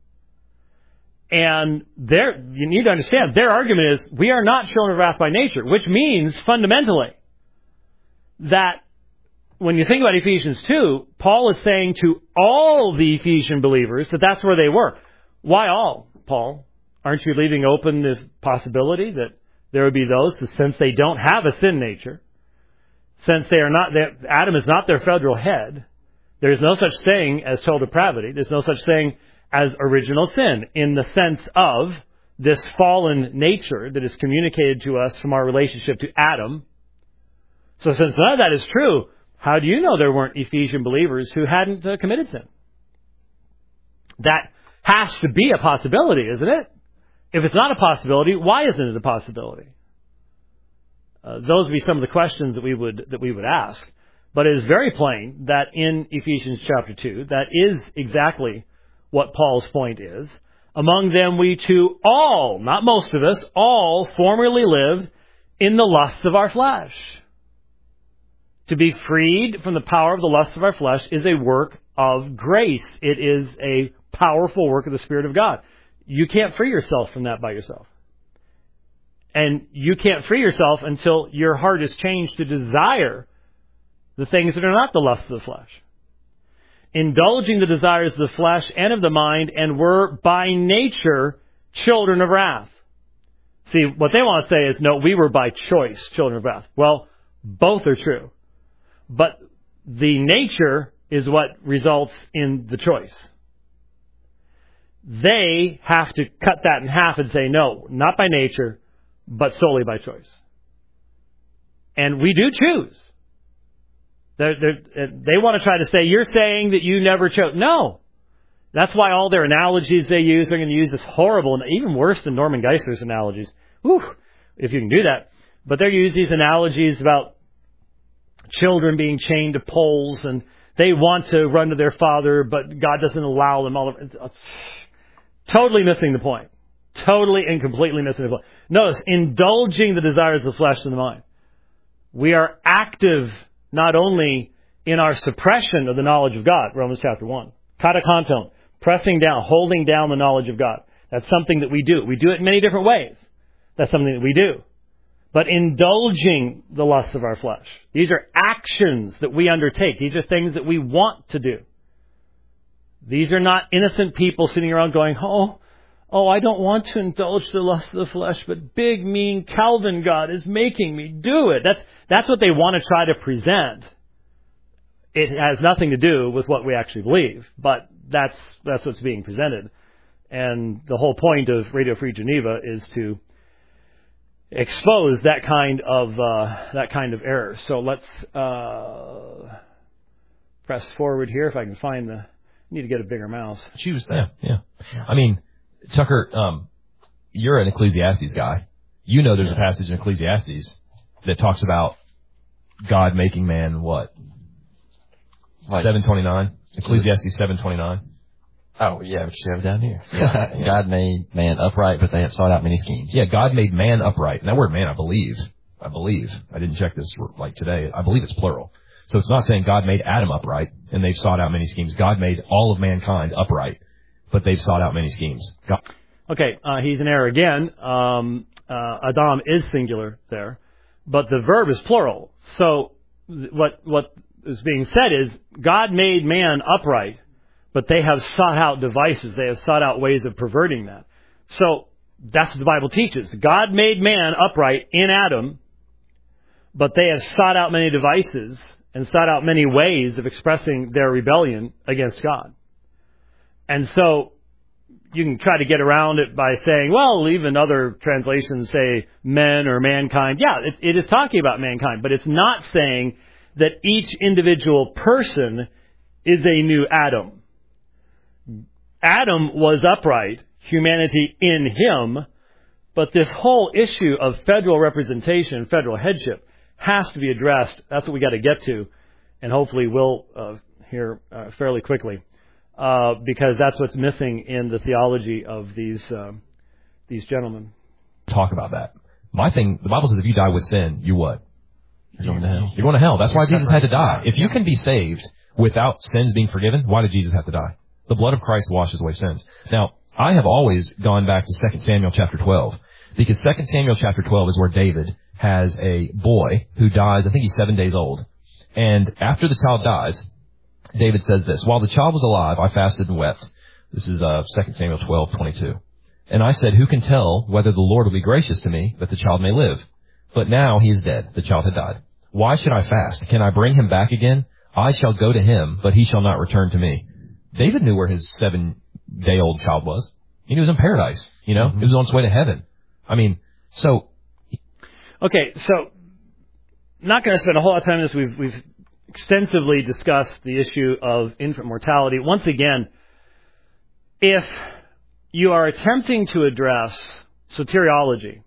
And you need to understand, their argument is, we are not children of wrath by nature, which means, fundamentally, that when you think about Ephesians 2, Paul is saying to all the Ephesian believers that that's where they were. Why all, Paul? Aren't you leaving open the possibility that there would be those who, since they don't have a sin nature, since Adam is not their federal head, there is no such thing as total depravity. There's no such thing as original sin in the sense of this fallen nature that is communicated to us from our relationship to Adam. So since none of that is true, how do you know there weren't Ephesian believers who hadn't committed sin? That has to be a possibility, isn't it? If it's not a possibility, why isn't it a possibility? Those would be some of the questions that we would ask. But it is very plain that in Ephesians chapter 2, that is exactly what Paul's point is. Among them we too all, not most of us, all formerly lived in the lusts of our flesh. To be freed from the power of the lusts of our flesh is a work of grace. It is a powerful work of the Spirit of God. You can't free yourself from that by yourself. And you can't free yourself until your heart is changed to desire the things that are not the lusts of the flesh. Indulging the desires of the flesh and of the mind, and were by nature children of wrath. See, what they want to say is, no, we were by choice children of wrath. Well, both are true. But the nature is what results in the choice. They have to cut that in half and say, no, not by nature, but solely by choice. And we do choose. They want to try to say, you're saying that you never chose. No. That's why all their analogies they use, they're going to use this horrible, and even worse than Norman Geisler's analogies. Whew, if you can do that. But they use these analogies about children being chained to poles, and they want to run to their father, but God doesn't allow them. Totally missing the point. Totally and completely missing the point. Notice, indulging the desires of the flesh and the mind. We are active not only in our suppression of the knowledge of God, Romans chapter 1. Katakanton, pressing down, holding down the knowledge of God. That's something that we do. We do it in many different ways. That's something that we do. But indulging the lusts of our flesh. These are actions that we undertake. These are things that we want to do. These are not innocent people sitting around going, oh, I don't want to indulge the lust of the flesh, but big, mean Calvin God is making me do it. That's what they want to try to present. It has nothing to do with what we actually believe, but that's what's being presented. And the whole point of Radio Free Geneva is to expose that kind of error. So let's press forward here if I can find need to get a bigger mouse. Choose that. Yeah. I mean, Tucker, you're an Ecclesiastes guy. You know there's a passage in Ecclesiastes that talks about God making man what? 7:29? Ecclesiastes 7:29. Oh, yeah, what you have down here. Yeah. God made man upright, but they have sought out many schemes. Yeah, God made man upright. And that word man, I believe. I didn't check this like today. I believe it's plural. So it's not saying God made Adam upright and they've sought out many schemes. God made all of mankind upright, but they've sought out many schemes. Okay, he's in error again. Adam is singular there, but the verb is plural. So what is being said is God made man upright, but they have sought out devices. They have sought out ways of perverting that. So that's what the Bible teaches. God made man upright in Adam, but they have sought out many devices and sought out many ways of expressing their rebellion against God. And so you can try to get around it by saying, well, even other translations say men or mankind. Yeah, it is talking about mankind, but it's not saying that each individual person is a new Adam. Adam was upright, humanity in him, but this whole issue of federal representation and federal headship has to be addressed. That's what we got to get to, and hopefully we'll hear fairly quickly, because that's what's missing in the theology of these gentlemen. Talk about that. My thing, the Bible says if you die with sin, you what? You're going to hell. You're going to hell. That's why Jesus had to die. If you can be saved without sins being forgiven, why did Jesus have to die? The blood of Christ washes away sins. Now, I have always gone back to 2 Samuel chapter 12, because 2 Samuel chapter 12 is where David has a boy who dies. I think he's 7 days old. And after the child dies, David says this, while the child was alive, I fasted and wept. This is 2 Samuel 12:22. And I said, who can tell whether the Lord will be gracious to me that the child may live? But now he is dead. The child had died. Why should I fast? Can I bring him back again? I shall go to him, but he shall not return to me. David knew where his 7-day-old child was. He was in paradise, you know. He was on his way to heaven. I mean, so. Okay, so not going to spend a whole lot of time on this. We've extensively discussed the issue of infant mortality. Once again, if you are attempting to address soteriology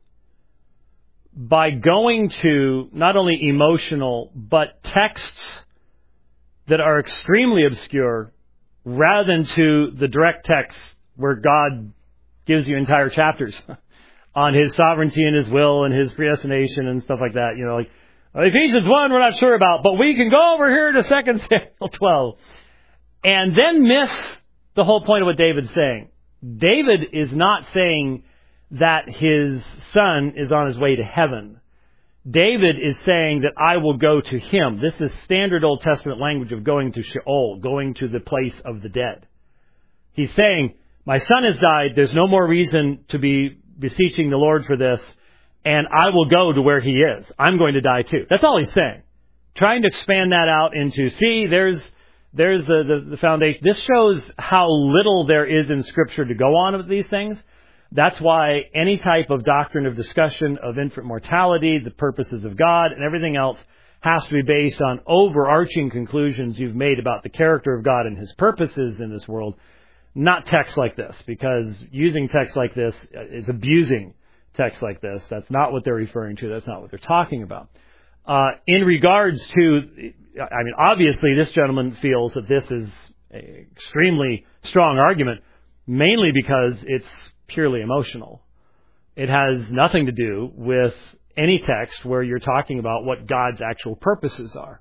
by going to not only emotional but texts that are extremely obscure, rather than to the direct text where God gives you entire chapters on his sovereignty and his will and his predestination and stuff like that. You know, like Ephesians 1 we're not sure about, but we can go over here to 2 Samuel 12. And then miss the whole point of what David's saying. David is not saying that his son is on his way to heaven. David is saying that I will go to him. This is standard Old Testament language of going to Sheol, going to the place of the dead. He's saying, my son has died, there's no more reason to be beseeching the Lord for this, and I will go to where he is. I'm going to die too. That's all he's saying. Trying to expand that out into, see, there's the foundation. This shows how little there is in Scripture to go on with these things. That's why any type of doctrine of discussion of infant mortality, the purposes of God, and everything else has to be based on overarching conclusions you've made about the character of God and his purposes in this world, not text like this, because using text like this is abusing text like this. That's not what they're referring to. That's not what they're talking about. In regards to, I mean, obviously this gentleman feels that this is an extremely strong argument, mainly because it's purely emotional. It has nothing to do with any text where you're talking about what God's actual purposes are.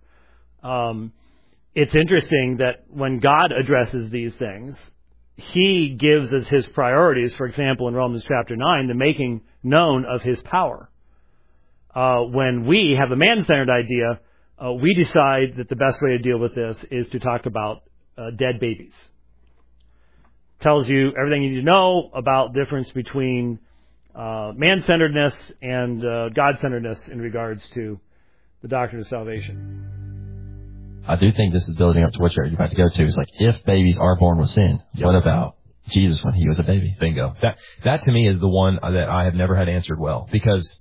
It's interesting that when God addresses these things, he gives as his priorities, for example, in Romans chapter 9, the making known of his power. When we have a man-centered idea, we decide that the best way to deal with this is to talk about dead babies. Tells you everything you need to know about the difference between man-centeredness and God-centeredness in regards to the doctrine of salvation. I do think this is building up to what you're about to go to. It's like, if babies are born with sin, what about Jesus when he was a baby? Bingo. That to me is the one that I have never had answered well. Because,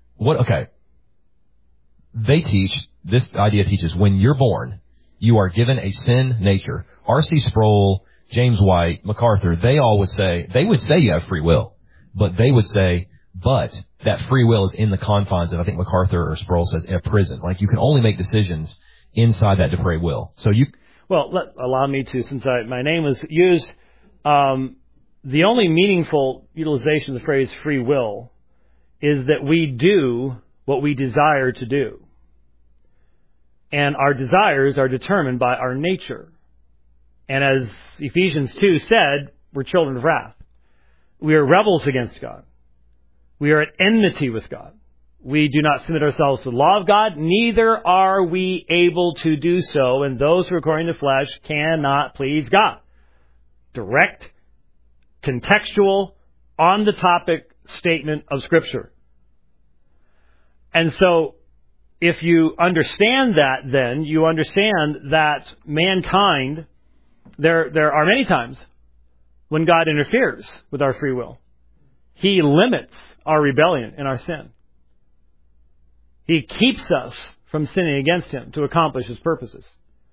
they teach, this idea teaches, when you're born, you are given a sin nature. R.C. Sproul, James White, MacArthur, they would say you have free will, but they would say, but that free will is in the confines of, I think MacArthur or Sproul says, a prison. Like, you can only make decisions inside that depraved will. So allow me to, since my name was used, the only meaningful utilization of the phrase free will is that we do what we desire to do. And our desires are determined by our nature. And as Ephesians 2 said, we're children of wrath. We are rebels against God. We are at enmity with God. We do not submit ourselves to the law of God, neither are we able to do so, and those who are according to the flesh cannot please God. Direct, contextual, on-the-topic statement of Scripture. And so, if you understand that, then you understand that mankind, there are many times when God interferes with our free will. He limits our rebellion and our sin. He keeps us from sinning against Him to accomplish His purposes.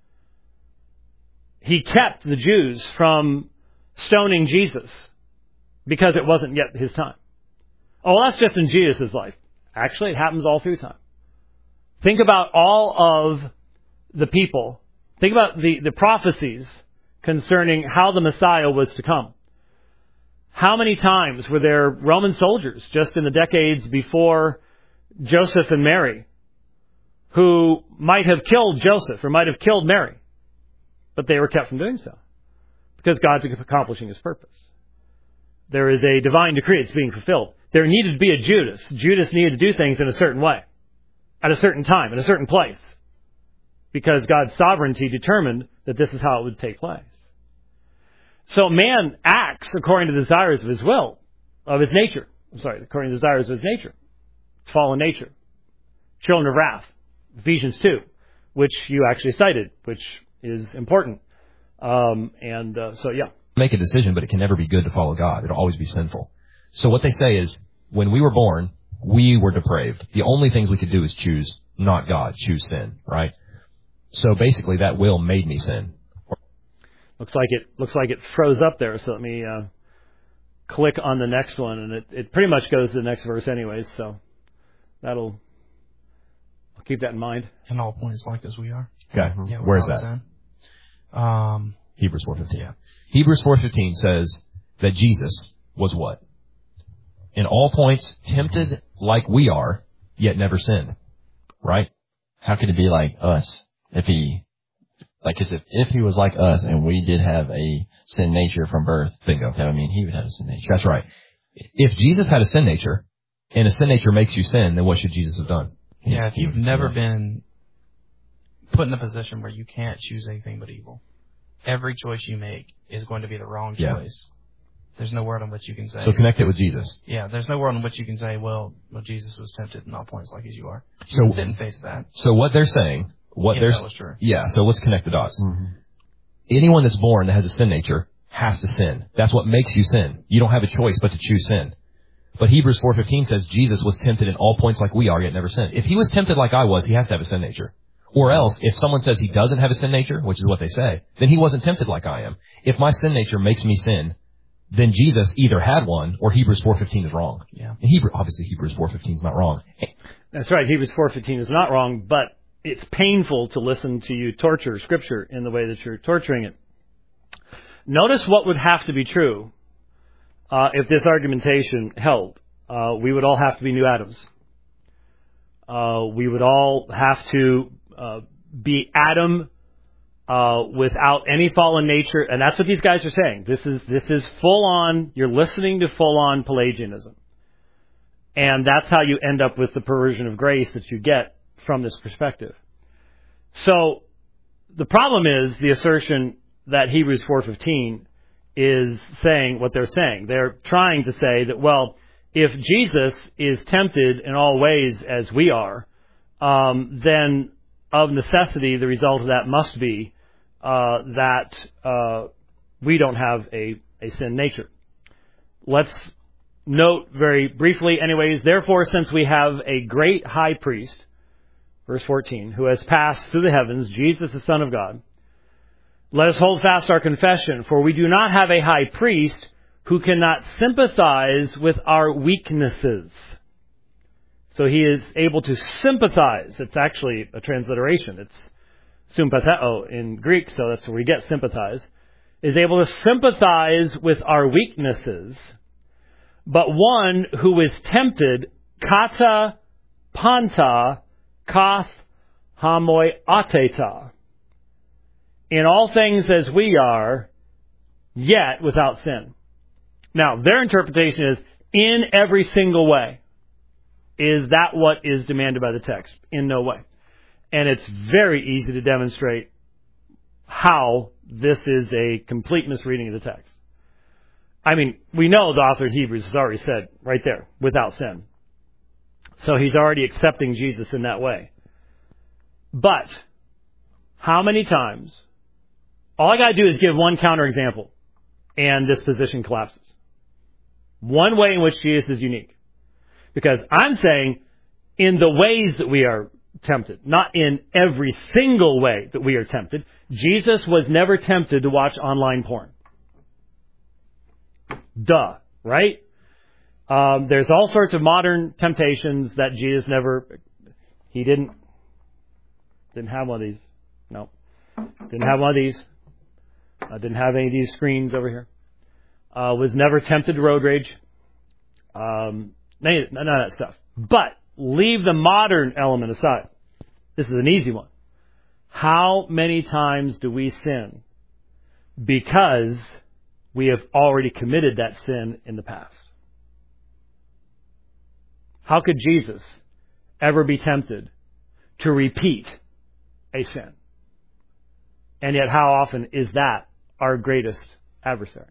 He kept the Jews from stoning Jesus because it wasn't yet His time. Oh, well, that's just in Jesus' life. Actually, it happens all through time. Think about all of the people. Think about the prophecies concerning how the Messiah was to come. How many times were there Roman soldiers just in the decades before Joseph and Mary who might have killed Joseph or might have killed Mary, but they were kept from doing so because God's accomplishing His purpose. There is a divine decree that's being fulfilled. There needed to be a Judas. Judas needed to do things in a certain way, at a certain time, in a certain place, because God's sovereignty determined that this is how it would take place. So man acts according to the desires of his will, of his nature. According to the desires of his nature. It's fallen nature. Children of wrath. Ephesians 2, which you actually cited, which is important. Make a decision, but it can never be good to follow God. It'll always be sinful. So what they say is, when we were born, we were depraved. The only things we could do is choose not God, choose sin, right? So basically that will made me sin. Looks like it froze up there, so let me click on the next one, and it pretty much goes to the next verse anyways, so I'll keep that in mind. In all points like as we are. Okay. Yeah, where is that? Hebrews 4:15. Yeah. Hebrews 4:15 says that Jesus was what? In all points tempted like we are, yet never sinned. Right? How could it be like us if he was like us and we did have a sin nature from birth? Bingo. I mean, he would have a sin nature. That's right. If Jesus had a sin nature, and a sin nature makes you sin, then what should Jesus have done? Yeah, if you've never been put in a position where you can't choose anything but evil, every choice you make is going to be the wrong choice. There's no word on which you can say. So connect it with Jesus. Yeah, there's no word on which you can say, well, Jesus was tempted in all points like as you are. So Jesus didn't face that. So what they're saying, that was true. Yeah, so let's connect the dots. Mm-hmm. Anyone that's born that has a sin nature has to sin. That's what makes you sin. You don't have a choice but to choose sin. But Hebrews 4:15 says Jesus was tempted in all points like we are, yet never sinned. If he was tempted like I was, he has to have a sin nature. Or else, if someone says he doesn't have a sin nature, which is what they say, then he wasn't tempted like I am. If my sin nature makes me sin, then Jesus either had one or Hebrews 4:15 is wrong. Yeah. And obviously Hebrews 4:15 is not wrong. That's right. Hebrews 4:15 is not wrong, but it's painful to listen to you torture Scripture in the way that you're torturing it. Notice what would have to be true if this argumentation held. We would all have to be new Adams. We would all have to be Adam without any fallen nature, and that's what these guys are saying. This is full on. You're listening to full on Pelagianism, and that's how you end up with the perversion of grace that you get from this perspective. So the problem is the assertion that Hebrews 4:15 is saying what they're saying. They're trying to say that, well, if Jesus is tempted in all ways as we are, then of necessity the result of that must be that we don't have a sin nature. Let's note very briefly, anyways, therefore, since we have a great high priest, verse 14, who has passed through the heavens, Jesus, the Son of God, let us hold fast our confession, for we do not have a high priest who cannot sympathize with our weaknesses. So he is able to sympathize. It's actually a transliteration. It's sympatheo in Greek, so that's where we get sympathize. Is able to sympathize with our weaknesses, but one who is tempted, kata panta kath hamoi ateta, in all things as we are, yet without sin. Now, their interpretation is, in every single way. Is that what is demanded by the text? In no way. And it's very easy to demonstrate how this is a complete misreading of the text. I mean, we know the author of Hebrews has already said right there, without sin. So he's already accepting Jesus in that way. But how many times? All I got to do is give one counterexample, and this position collapses. One way in which Jesus is unique. Because I'm saying in the ways that we are tempted, not in every single way that we are tempted. Jesus was never tempted to watch online porn. Duh, right? There's all sorts of modern temptations that Jesus he didn't have one of these. No. Didn't have one of these. Didn't have any of these screens over here. Was never tempted to road rage. None of that stuff. But leave the modern element aside. This is an easy one. How many times do we sin because we have already committed that sin in the past? How could Jesus ever be tempted to repeat a sin? And yet how often is that our greatest adversary?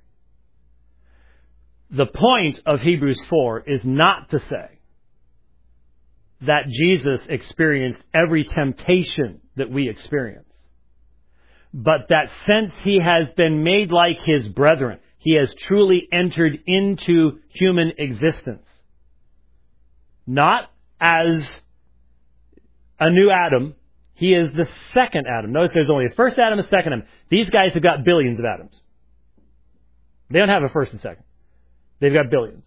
The point of Hebrews 4 is not to say that Jesus experienced every temptation that we experience, but that since he has been made like his brethren, he has truly entered into human existence. Not as a new Adam. He is the second Adam. Notice there's only a first Adam and a second Adam. These guys have got billions of Adams. They don't have a first and second. They've got billions.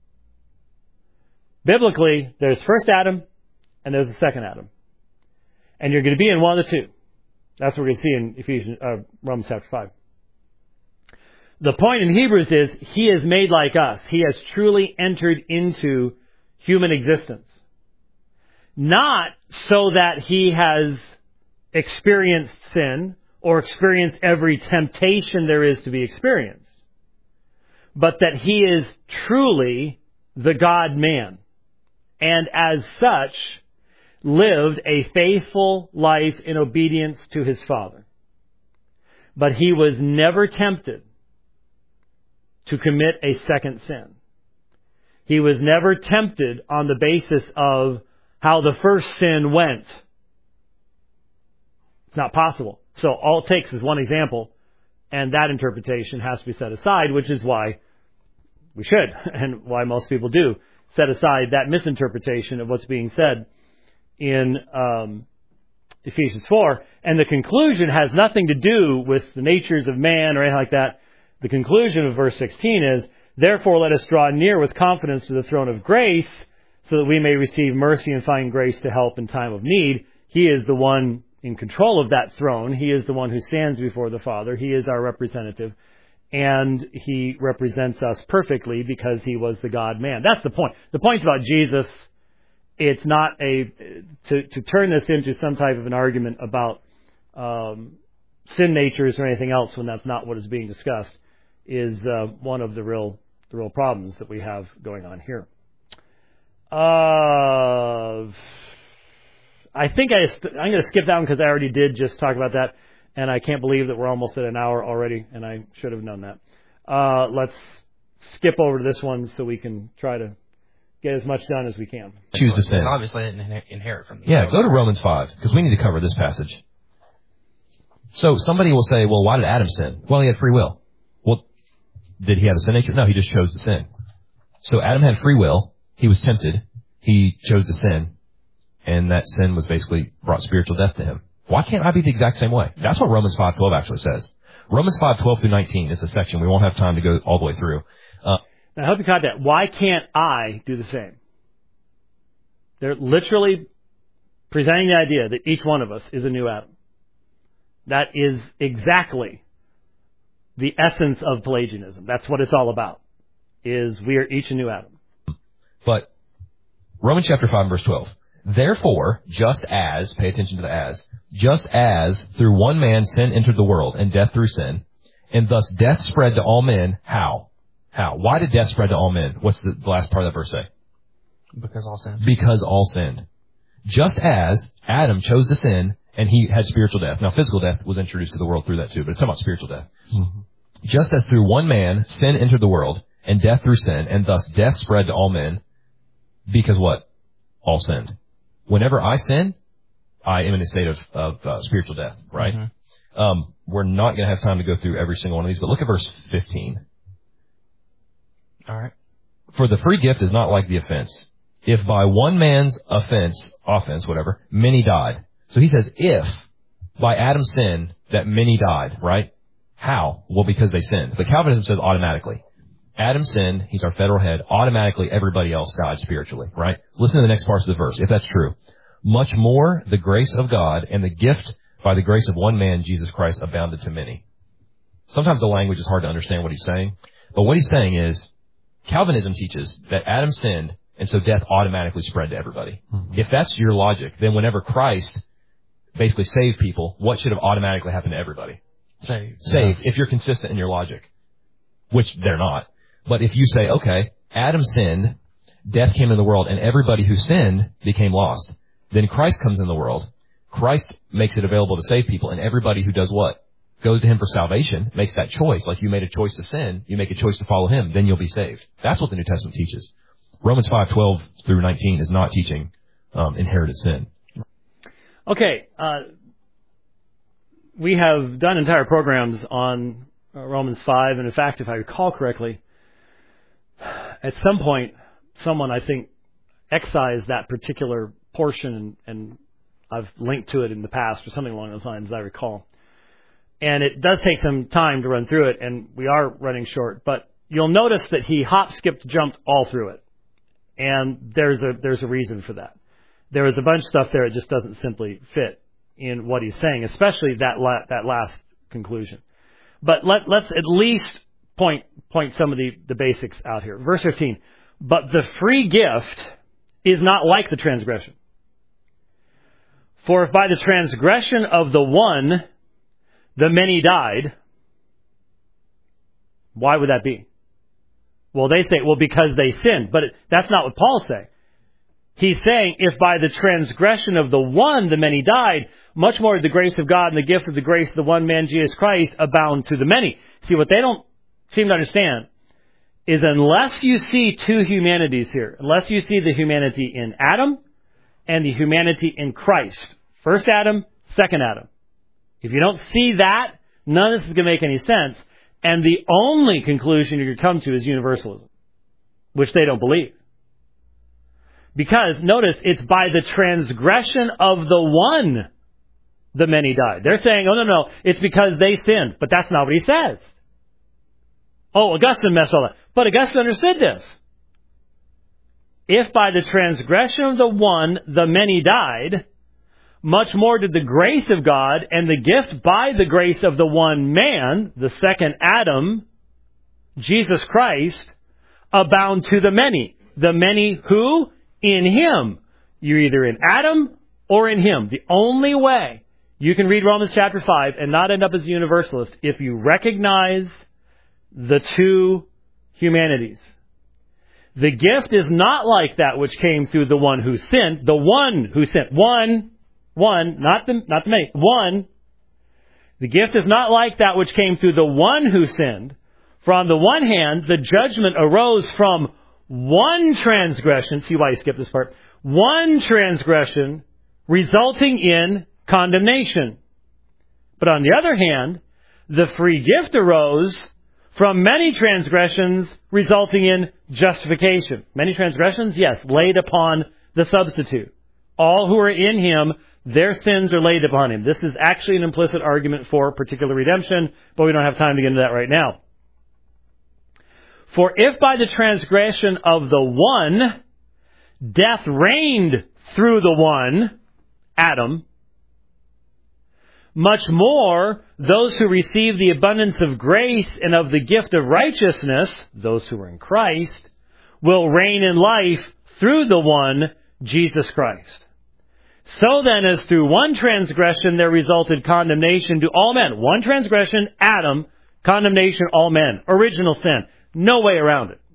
Biblically, there's first Adam and there's a second Adam. And you're going to be in one of the two. That's what we're going to see in Romans chapter 5. The point in Hebrews is he is made like us. He has truly entered into human existence. Not so that he has experienced sin or experienced every temptation there is to be experienced, but that he is truly the God-man, and as such, lived a faithful life in obedience to his Father. But he was never tempted to commit a second sin. He was never tempted on the basis of how the first sin went. It's not possible. So all it takes is one example, and that interpretation has to be set aside, which is why we should, and why most people do, set aside that misinterpretation of what's being said in Ephesians 4. And the conclusion has nothing to do with the natures of man or anything like that. The conclusion of verse 16 is, therefore let us draw near with confidence to the throne of grace, so that we may receive mercy and find grace to help in time of need. He is the one in control of that throne. He is the one who stands before the Father. He is our representative. And he represents us perfectly because he was the God-man. That's the point. The point's about Jesus. It's not to turn this into some type of an argument about sin natures or anything else when that's not what is being discussed is one of the real problems that we have going on here. I think I'm going to skip that one because I already did just talk about that, and I can't believe that we're almost at an hour already, and I should have known that. Let's skip over to this one so we can try to get as much done as we can. Choose to sin. Obviously, I didn't inherit from this. Yeah, go to Romans 5, because we need to cover this passage. So somebody will say, well, why did Adam sin? Well, he had free will. Well, did he have a sin nature? No, he just chose to sin. So Adam had free will. He was tempted. He chose to sin. And that sin was basically brought spiritual death to him. Why can't I be the exact same way? That's what Romans 5:12 actually says. Romans 5:12 through 19 is a section. We won't have time to go all the way through. Now, I hope you caught that. Why can't I do the same? They're literally presenting the idea that each one of us is a new Adam. That is exactly the essence of Pelagianism. That's what it's all about, is we are each a new Adam. But Romans chapter 5 verse 12. Therefore, just as, pay attention to the as, just as through one man sin entered the world, and death through sin, and thus death spread to all men, how? How? Why did death spread to all men? What's the last part of that verse say? Because all sinned. Because all sinned. Just as Adam chose to sin, and he had spiritual death. Now, physical death was introduced to the world through that too, but it's talking about spiritual death. Mm-hmm. Just as through one man sin entered the world, and death through sin, and thus death spread to all men, because what? All sinned. Whenever I sin, I am in a state of spiritual death, right? Mm-hmm. We're not going to have time to go through every single one of these, but look at verse 15 All right. For the free gift is not like the offense. If by one man's offense, whatever, many died. So he says, if by Adam's sin that many died, right? How? Well, because they sinned. But Calvinism says automatically. Adam sinned, he's our federal head, automatically everybody else died spiritually, right? Listen to the next parts of the verse, if that's true. Much more the grace of God and the gift by the grace of one man, Jesus Christ, abounded to many. Sometimes the language is hard to understand what he's saying, but what he's saying is, Calvinism teaches that Adam sinned, and so death automatically spread to everybody. Mm-hmm. If that's your logic, then whenever Christ basically saved people, what should have automatically happened to everybody? Saved, if you're consistent in your logic, which they're not. But if you say, okay, Adam sinned, death came into the world, and everybody who sinned became lost. Then Christ comes in the world. Christ makes it available to save people, and everybody who does what? Goes to him for salvation, makes that choice. Like you made a choice to sin, you make a choice to follow him, then you'll be saved. That's what the New Testament teaches. Romans 5:12 through 19 is not teaching inherited sin. Okay, we have done entire programs on Romans 5, and in fact, if I recall correctly, at some point, someone, I think, excised that particular portion, and I've linked to it in the past or something along those lines, as I recall. And it does take some time to run through it, and we are running short. But you'll notice that he hopped, skipped, jumped all through it. And there's a reason for that. There is a bunch of stuff there that just doesn't simply fit in what he's saying, especially that last conclusion. But let's at least point some of the basics out here. Verse 15, but the free gift is not like the transgression. For if by the transgression of the one, the many died, why would that be? Well, they say, because they sinned. But that's not what Paul's saying. He's saying, if by the transgression of the one, the many died, much more the grace of God and the gift of the grace of the one man, Jesus Christ, abound to the many. See, what they don't seem to understand is unless you see two humanities here, unless you see the humanity in Adam and the humanity in Christ, first Adam, second Adam, if you don't see that, none of this is going to make any sense. And the only conclusion you can come to is universalism, which they don't believe. Because, notice, it's by the transgression of the one the many died. They're saying, oh, no, it's because they sinned. But that's not what he says. Oh, Augustine messed all that. But Augustine understood this. If by the transgression of the one the many died, much more did the grace of God and the gift by the grace of the one man, the second Adam, Jesus Christ, abound to the many. The many who? In him. You're either in Adam or in him. The only way you can read Romans chapter 5 and not end up as a universalist if you recognize the two humanities. The gift is not like that which came through the one who sinned. The one who sinned. One, not the many. One. The gift is not like that which came through the one who sinned. For on the one hand, the judgment arose from one transgression. See why you skipped this part. One transgression resulting in condemnation. But on the other hand, the free gift arose from many transgressions resulting in justification. Many transgressions? Yes, laid upon the substitute. All who are in him, their sins are laid upon him. This is actually an implicit argument for particular redemption, but we don't have time to get into that right now. For if by the transgression of the one, death reigned through the one, Adam, much more those who receive the abundance of grace and of the gift of righteousness, those who are in Christ, will reign in life through the one, Jesus Christ. So then, as through one transgression there resulted condemnation to all men. One transgression, Adam, condemnation, all men. Original sin. No way around it.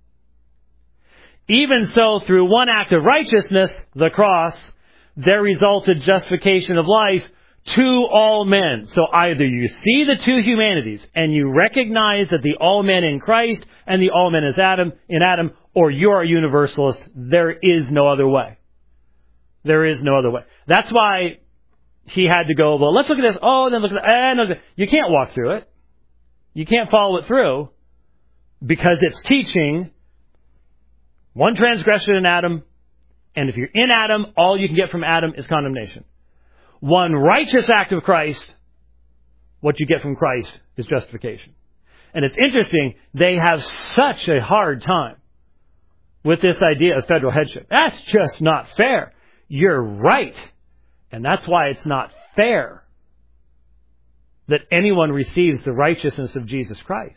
Even so, through one act of righteousness, the cross, there resulted justification of life to all men. So either you see the two humanities and you recognize that the all men in Christ and the all men is in Adam, or you're a universalist. There is no other way. There is no other way. That's why he had to go, well, let's look at this. Oh, then look at that. No, you can't walk through it. You can't follow it through. because it's teaching one transgression in Adam, and if you're in Adam, all you can get from Adam is condemnation. One righteous act of Christ, what you get from Christ is justification. And it's interesting, they have such a hard time with this idea of federal headship. That's just not fair. You're right. And that's why it's not fair that anyone receives the righteousness of Jesus Christ.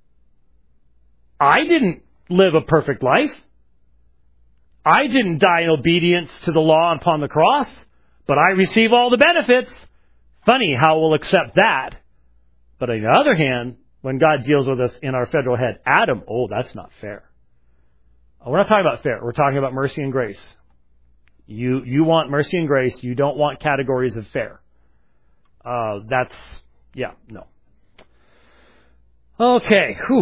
I didn't live a perfect life. I didn't die in obedience to the law upon the cross, but I receive all the benefits. Funny how we'll accept that. But on the other hand, when God deals with us in our federal head, Adam, that's not fair. We're not talking about fair. We're talking about mercy and grace. You want mercy and grace. You don't want categories of fair. No. Okay. Whew.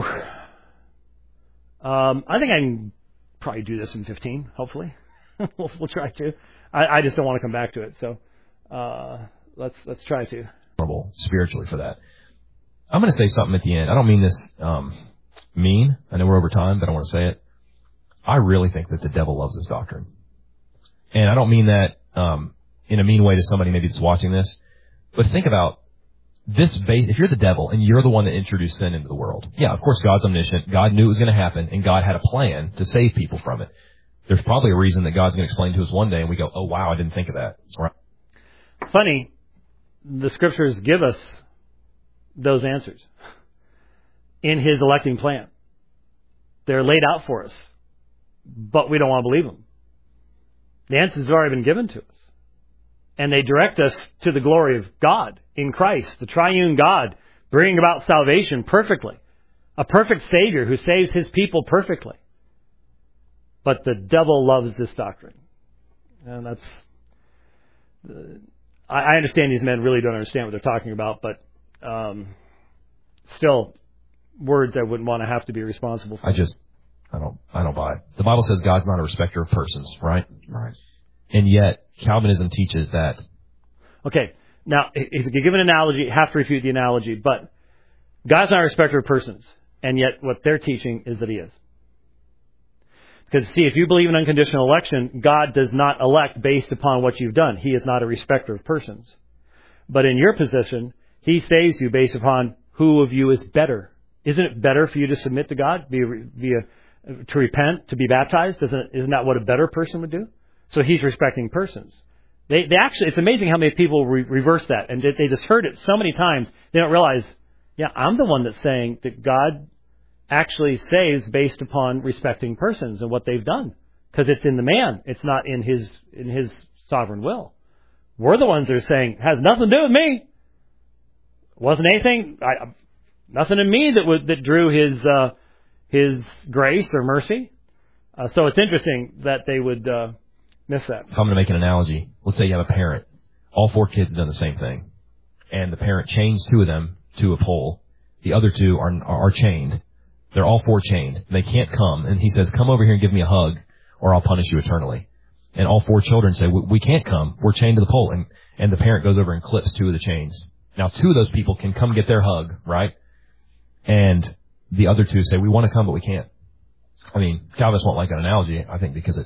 I think I can probably do this in 15, hopefully. we'll try to. I just don't want to come back to it. So let's try to. Spiritually for that. I'm going to say something at the end. I don't mean this mean. I know we're over time, but I want to say it. I really think that the devil loves this doctrine. And I don't mean that in a mean way to somebody maybe that's watching this. But think about this base. If you're the devil and you're the one that introduced sin into the world, yeah, of course God's omniscient. God knew it was going to happen, and God had a plan to save people from it. There's probably a reason that God's going to explain to us one day, and we go, oh, wow, I didn't think of that. Right. Funny, the Scriptures give us those answers in His electing plan. They're laid out for us, but we don't want to believe them. The answers have already been given to us. And they direct us to the glory of God in Christ, the triune God, bringing about salvation perfectly. A perfect Savior who saves His people perfectly. But the devil loves this doctrine. And that's... I understand these men really don't understand what they're talking about, but still, words I wouldn't want to have to be responsible for. I don't buy it. The Bible says God's not a respecter of persons, right? Right. And yet, Calvinism teaches that. Okay. Now, if you give an analogy, you have to refute the analogy, but God's not a respecter of persons, and yet what they're teaching is that He is. Because, see, if you believe in unconditional election, God does not elect based upon what you've done. He is not a respecter of persons. But in your position, He saves you based upon who of you is better. Isn't it better for you to submit to God, to repent, to be baptized? Isn't that what a better person would do? So He's respecting persons. They actually, it's amazing how many people reverse that, and they just heard it so many times, they don't realize, yeah, I'm the one that's saying that God actually saves based upon respecting persons and what they've done. Because it's in the man. It's not in his sovereign will. We're the ones that are saying, it has nothing to do with me. Wasn't anything, nothing in me that drew His grace or mercy. So it's interesting that they would miss that. If I'm going to make an analogy, let's say you have a parent. All 4 kids have done the same thing. And the parent chains 2 of them to a pole. The other 2 are chained. They're all 4 chained. They can't come. And he says, come over here and give me a hug, or I'll punish you eternally. And all 4 children say, we can't come. We're chained to the pole. And the parent goes over and clips 2 of the chains. Now 2 of those people can come get their hug, right? And the other 2 say, we want to come, but we can't. I mean, Calvinists won't like that analogy, I think, because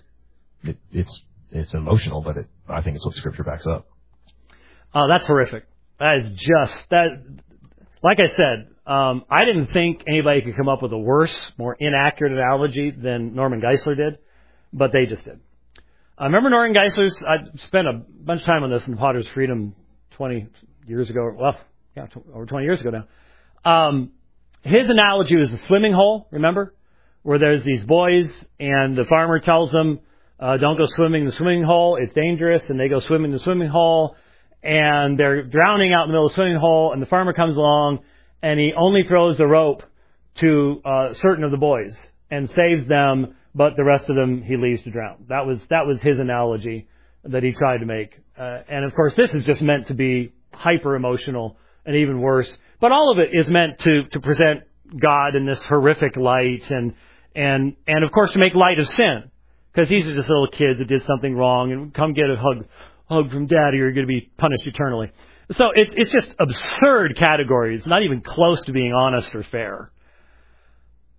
it's emotional, but I think it's what Scripture backs up. Oh, that's horrific. That is just that. Like I said, I didn't think anybody could come up with a worse, more inaccurate analogy than Norman Geisler did, but they just did. I remember Norman Geisler's. I spent a bunch of time on this in Potter's Freedom 20 years ago. Well, yeah, over 20 years ago now. His analogy was the swimming hole. Remember, where there's these boys and the farmer tells them, don't go swimming in the swimming hole. It's dangerous. And they go swimming in the swimming hole. And they're drowning out in the middle of the swimming hole. And the farmer comes along and he only throws the rope to certain of the boys and saves them. But the rest of them he leaves to drown. That was his analogy that he tried to make. And of course, this is just meant to be hyper emotional and even worse. But all of it is meant to present God in this horrific light and of course to make light of sin. Because these are just little kids that did something wrong and come get a hug from daddy or you're going to be punished eternally. So it's just absurd categories, not even close to being honest or fair.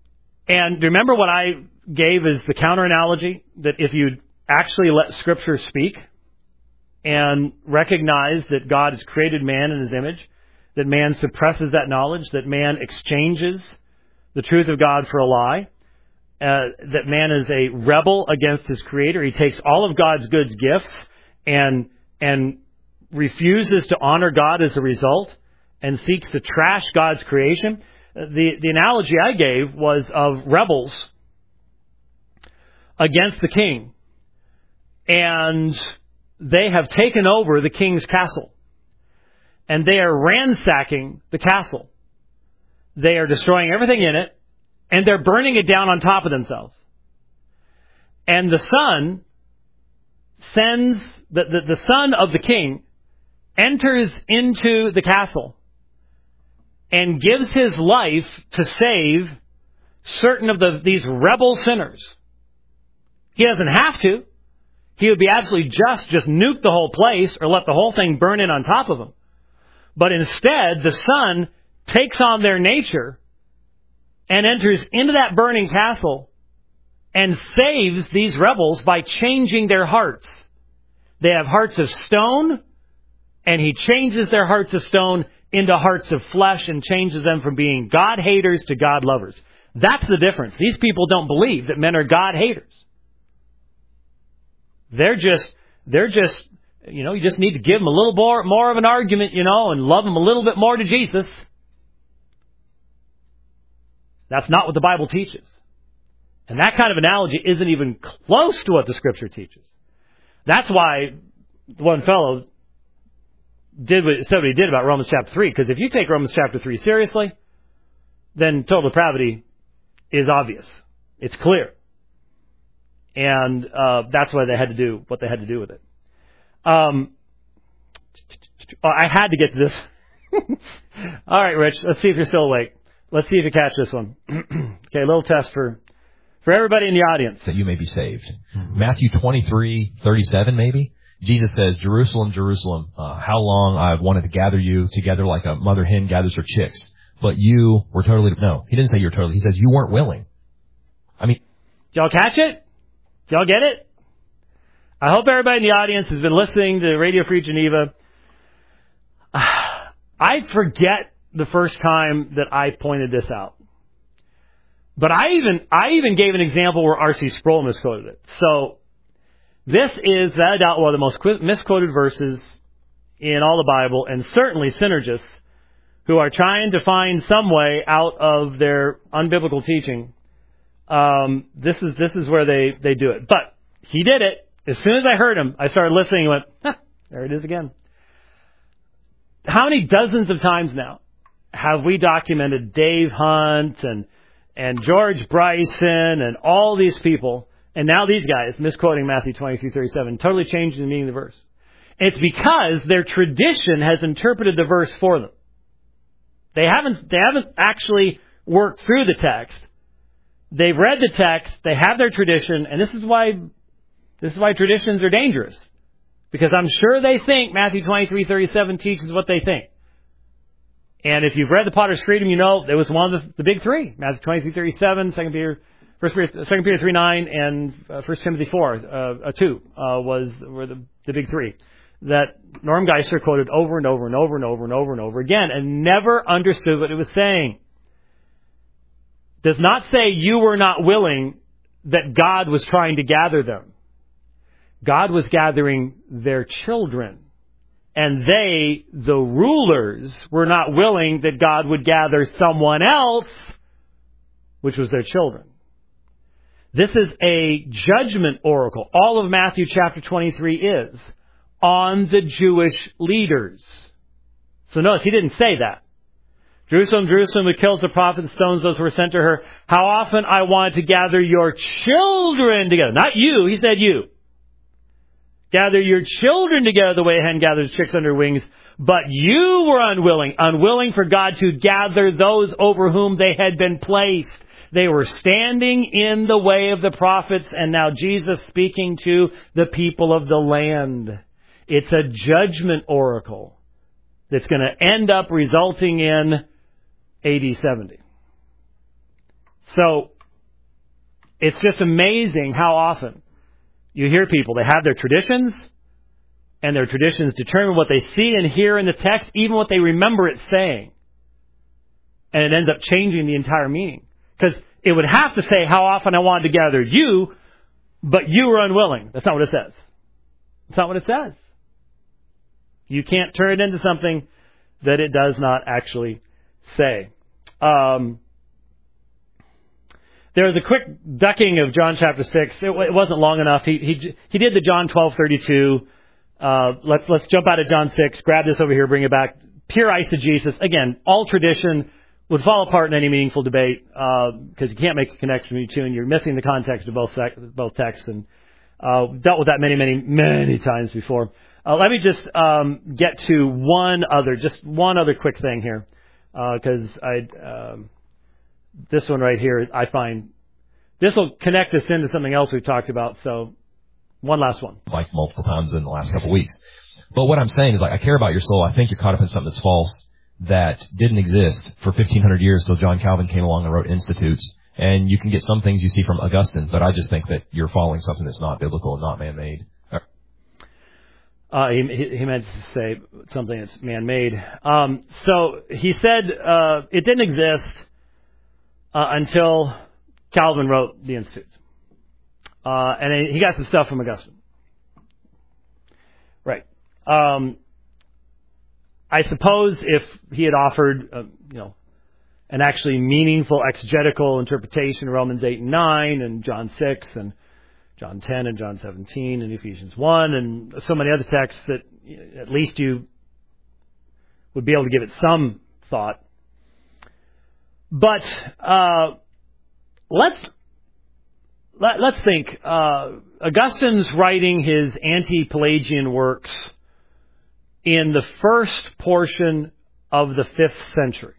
And remember what I gave as the counter analogy, that if you actually let Scripture speak and recognize that God has created man in His image, that man suppresses that knowledge, that man exchanges the truth of God for a lie, that man is a rebel against his Creator. He takes all of God's good gifts and refuses to honor God as a result and seeks to trash God's creation. The analogy I gave was of rebels against the king. And they have taken over the king's castle. And they are ransacking the castle. They are destroying everything in it. And they're burning it down on top of themselves. And the son sends, the son of the king enters into the castle and gives his life to save certain of these rebel sinners. He doesn't have to. He would be absolutely just nuke the whole place or let the whole thing burn in on top of him. But instead, the son takes on their nature and enters into that burning castle and saves these rebels by changing their hearts. They have hearts of stone, and he changes their hearts of stone into hearts of flesh and changes them from being God haters to God lovers. That's the difference. These people don't believe that men are God haters. They're just, you just need to give them a little more of an argument, and love them a little bit more to Jesus. That's not what the Bible teaches. And that kind of analogy isn't even close to what the Scripture teaches. That's why the one fellow said what he did about Romans chapter 3. Because if you take Romans chapter 3 seriously, then total depravity is obvious. It's clear. And that's why they had to do what they had to do with it. I had to get to this. All right, Rich, let's see if you're still awake. Let's see if you catch this one. Okay, a little test for everybody in the audience. That you may be saved. Matthew 23:37, maybe. Jesus says, Jerusalem, Jerusalem, how long I've wanted to gather you together like a mother hen gathers her chicks. But you were totally... No, he didn't say you were totally... He says you weren't willing. I mean... Did y'all catch it? Did y'all get it? I hope everybody in the audience has been listening to Radio Free Geneva. I forget the first time that I pointed this out. But I even gave an example where R.C. Sproul misquoted it. So this is, without a doubt, one of the most misquoted verses in all the Bible, and certainly synergists who are trying to find some way out of their unbiblical teaching. This is where they do it. But he did it. As soon as I heard him, I started listening and went, there it is again. How many dozens of times now have we documented Dave Hunt and George Bryson and all these people, and now these guys misquoting Matthew 23:37, totally changing the meaning of the verse? It's because their tradition has interpreted the verse for them. They haven't actually worked through the text. They've read the text, they have their tradition, and this is why traditions are dangerous. Because I'm sure they think Matthew 23:37 teaches what they think. And if you've read the Potter's Freedom, you know it was one of the big three. Matthew 23:37, 2 Peter 3:9, and 1 Timothy 4:2 were the big three that Norm Geisler quoted over and over and over and over and over and over again, and never understood what it was saying. Does not say you were not willing that God was trying to gather them. God was gathering their children. And they, the rulers, were not willing that God would gather someone else, which was their children. This is a judgment oracle. All of Matthew chapter 23 is on the Jewish leaders. So notice, he didn't say that. Jerusalem, Jerusalem, who kills the prophets and stones those who were sent to her. How often I wanted to gather your children together. Not you, he said you. Gather your children together the way a hen gathers chicks under her wings. But you were unwilling for God to gather those over whom they had been placed. They were standing in the way of the prophets, and now Jesus speaking to the people of the land. It's a judgment oracle that's going to end up resulting in AD 70. So It's just amazing how often you hear people, they have their traditions, and their traditions determine what they see and hear in the text, even what they remember it saying. And it ends up changing the entire meaning. Because it would have to say how often I wanted to gather you, but you were unwilling. That's not what it says. That's not what it says. You can't turn it into something that it does not actually say. There was a quick ducking of John chapter 6. It wasn't long enough. He did the John 12:32. Let's jump out of John 6, grab this over here, bring it back. Pure eisegesis. Again, all tradition would fall apart in any meaningful debate because you can't make a connection between the two, and you're missing the context of both texts. And dealt with that many times before. Let me just get to one other quick thing here, because this one right here, I find this will connect us into something else we've talked about. So, one last one. Like multiple times in the last couple of weeks. But what I'm saying is, like, I care about your soul. I think you're caught up in something that's false, that didn't exist for 1,500 years till John Calvin came along and wrote Institutes. And you can get some things you see from Augustine, but I just think that you're following something that's not biblical and not man-made. He meant to say something that's man-made. So he said it didn't exist until Calvin wrote the Institutes. And he got some stuff from Augustine. Right. I suppose if he had offered, an actually meaningful exegetical interpretation of Romans 8 and 9 and John 6 and John 10 and John 17 and Ephesians 1 and so many other texts that at least you would be able to give it some thought. But let's think. Augustine's writing his anti-Pelagian works in the first portion of the 5th century.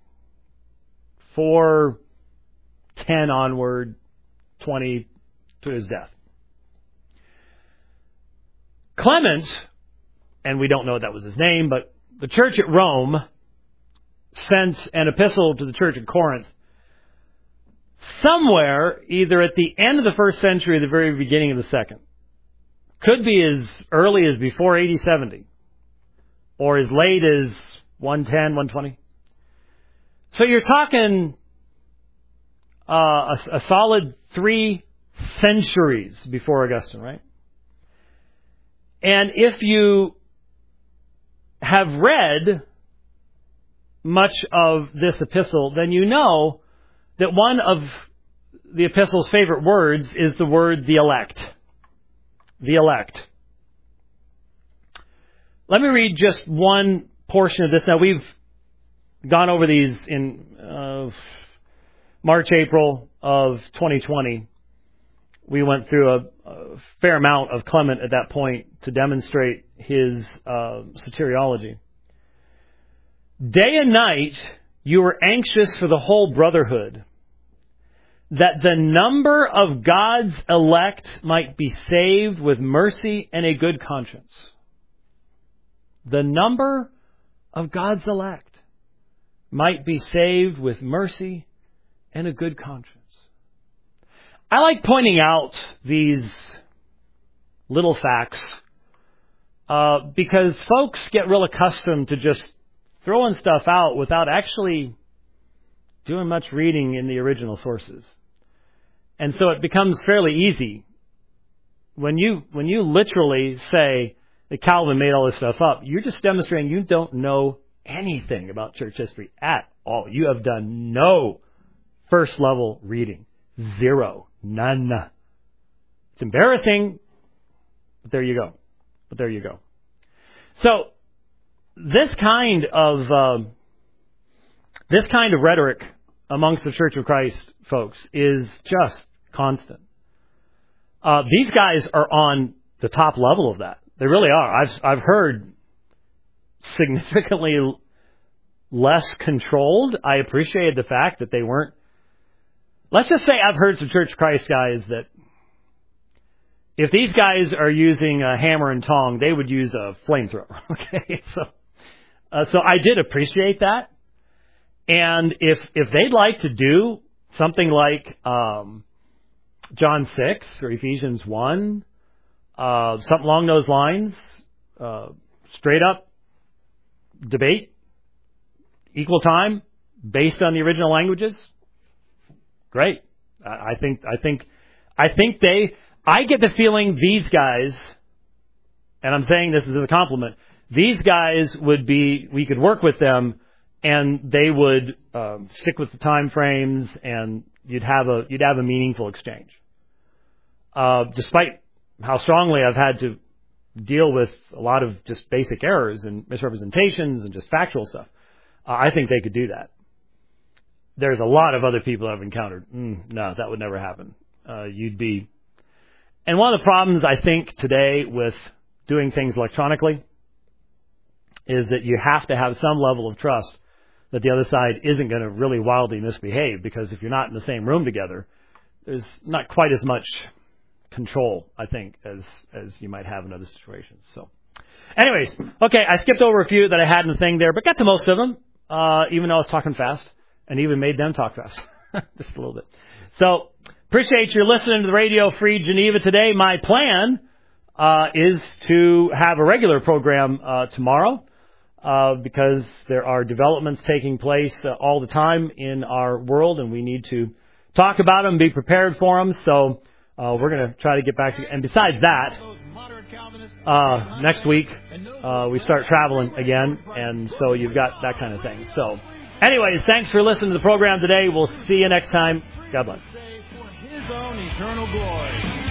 410 onward, 20 to his death. Clement, and we don't know that was his name, but the church at Rome sent an epistle to the church at Corinth somewhere either at the end of the 1st century or the very beginning of the 2nd. Could be as early as before AD 70 or as late as 110, 120. So you're talking a solid 3 centuries before Augustine, right? And if you have read much of this epistle, then you know that one of the epistle's favorite words is the word the elect. The elect. Let me read just one portion of this. Now, we've gone over these in March, April of 2020. We went through a fair amount of Clement at that point to demonstrate his soteriology. Day and night you were anxious for the whole brotherhood, that the number of God's elect might be saved with mercy and a good conscience. The number of God's elect might be saved with mercy and a good conscience. I like pointing out these little facts because folks get real accustomed to just throwing stuff out without actually doing much reading in the original sources. And so it becomes fairly easy. When you literally say that Calvin made all this stuff up, you're just demonstrating you don't know anything about church history at all. You have done no first level reading. Zero. None. It's embarrassing, but there you go. So, this kind of rhetoric amongst the Church of Christ folks is just constant. These guys are on the top level of that. They really are. I've heard significantly less controlled. I appreciated the fact that they weren't. Let's just say I've heard some Church of Christ guys that if these guys are using a hammer and tong, they would use a flamethrower. Okay, so I did appreciate that. And if they'd like to do something like John 6 or Ephesians 1, something along those lines, straight up debate, equal time, based on the original languages, great. I get the feeling these guys, and I'm saying this as a compliment, these guys we could work with them and they would stick with the time frames and you'd have a meaningful exchange. Despite how strongly I've had to deal with a lot of just basic errors and misrepresentations and just factual stuff, I think they could do that. There's a lot of other people I've encountered. No, that would never happen. And one of the problems I think today with doing things electronically is that you have to have some level of trust that the other side isn't going to really wildly misbehave, because if you're not in the same room together, there's not quite as much control, I think, as you might have in other situations. So, anyways, okay, I skipped over a few that I had in the thing there, but got to most of them, even though I was talking fast, and even made them talk fast, just a little bit. So, appreciate you listening to the Radio Free Geneva today. My plan is to have a regular program tomorrow, because there are developments taking place all the time in our world, and we need to talk about them, be prepared for them. So we're going to try to get back to. And besides that, next week we start traveling again, and so you've got that kind of thing. So, anyways, thanks for listening to the program today. We'll see you next time. God bless. His own eternal glory.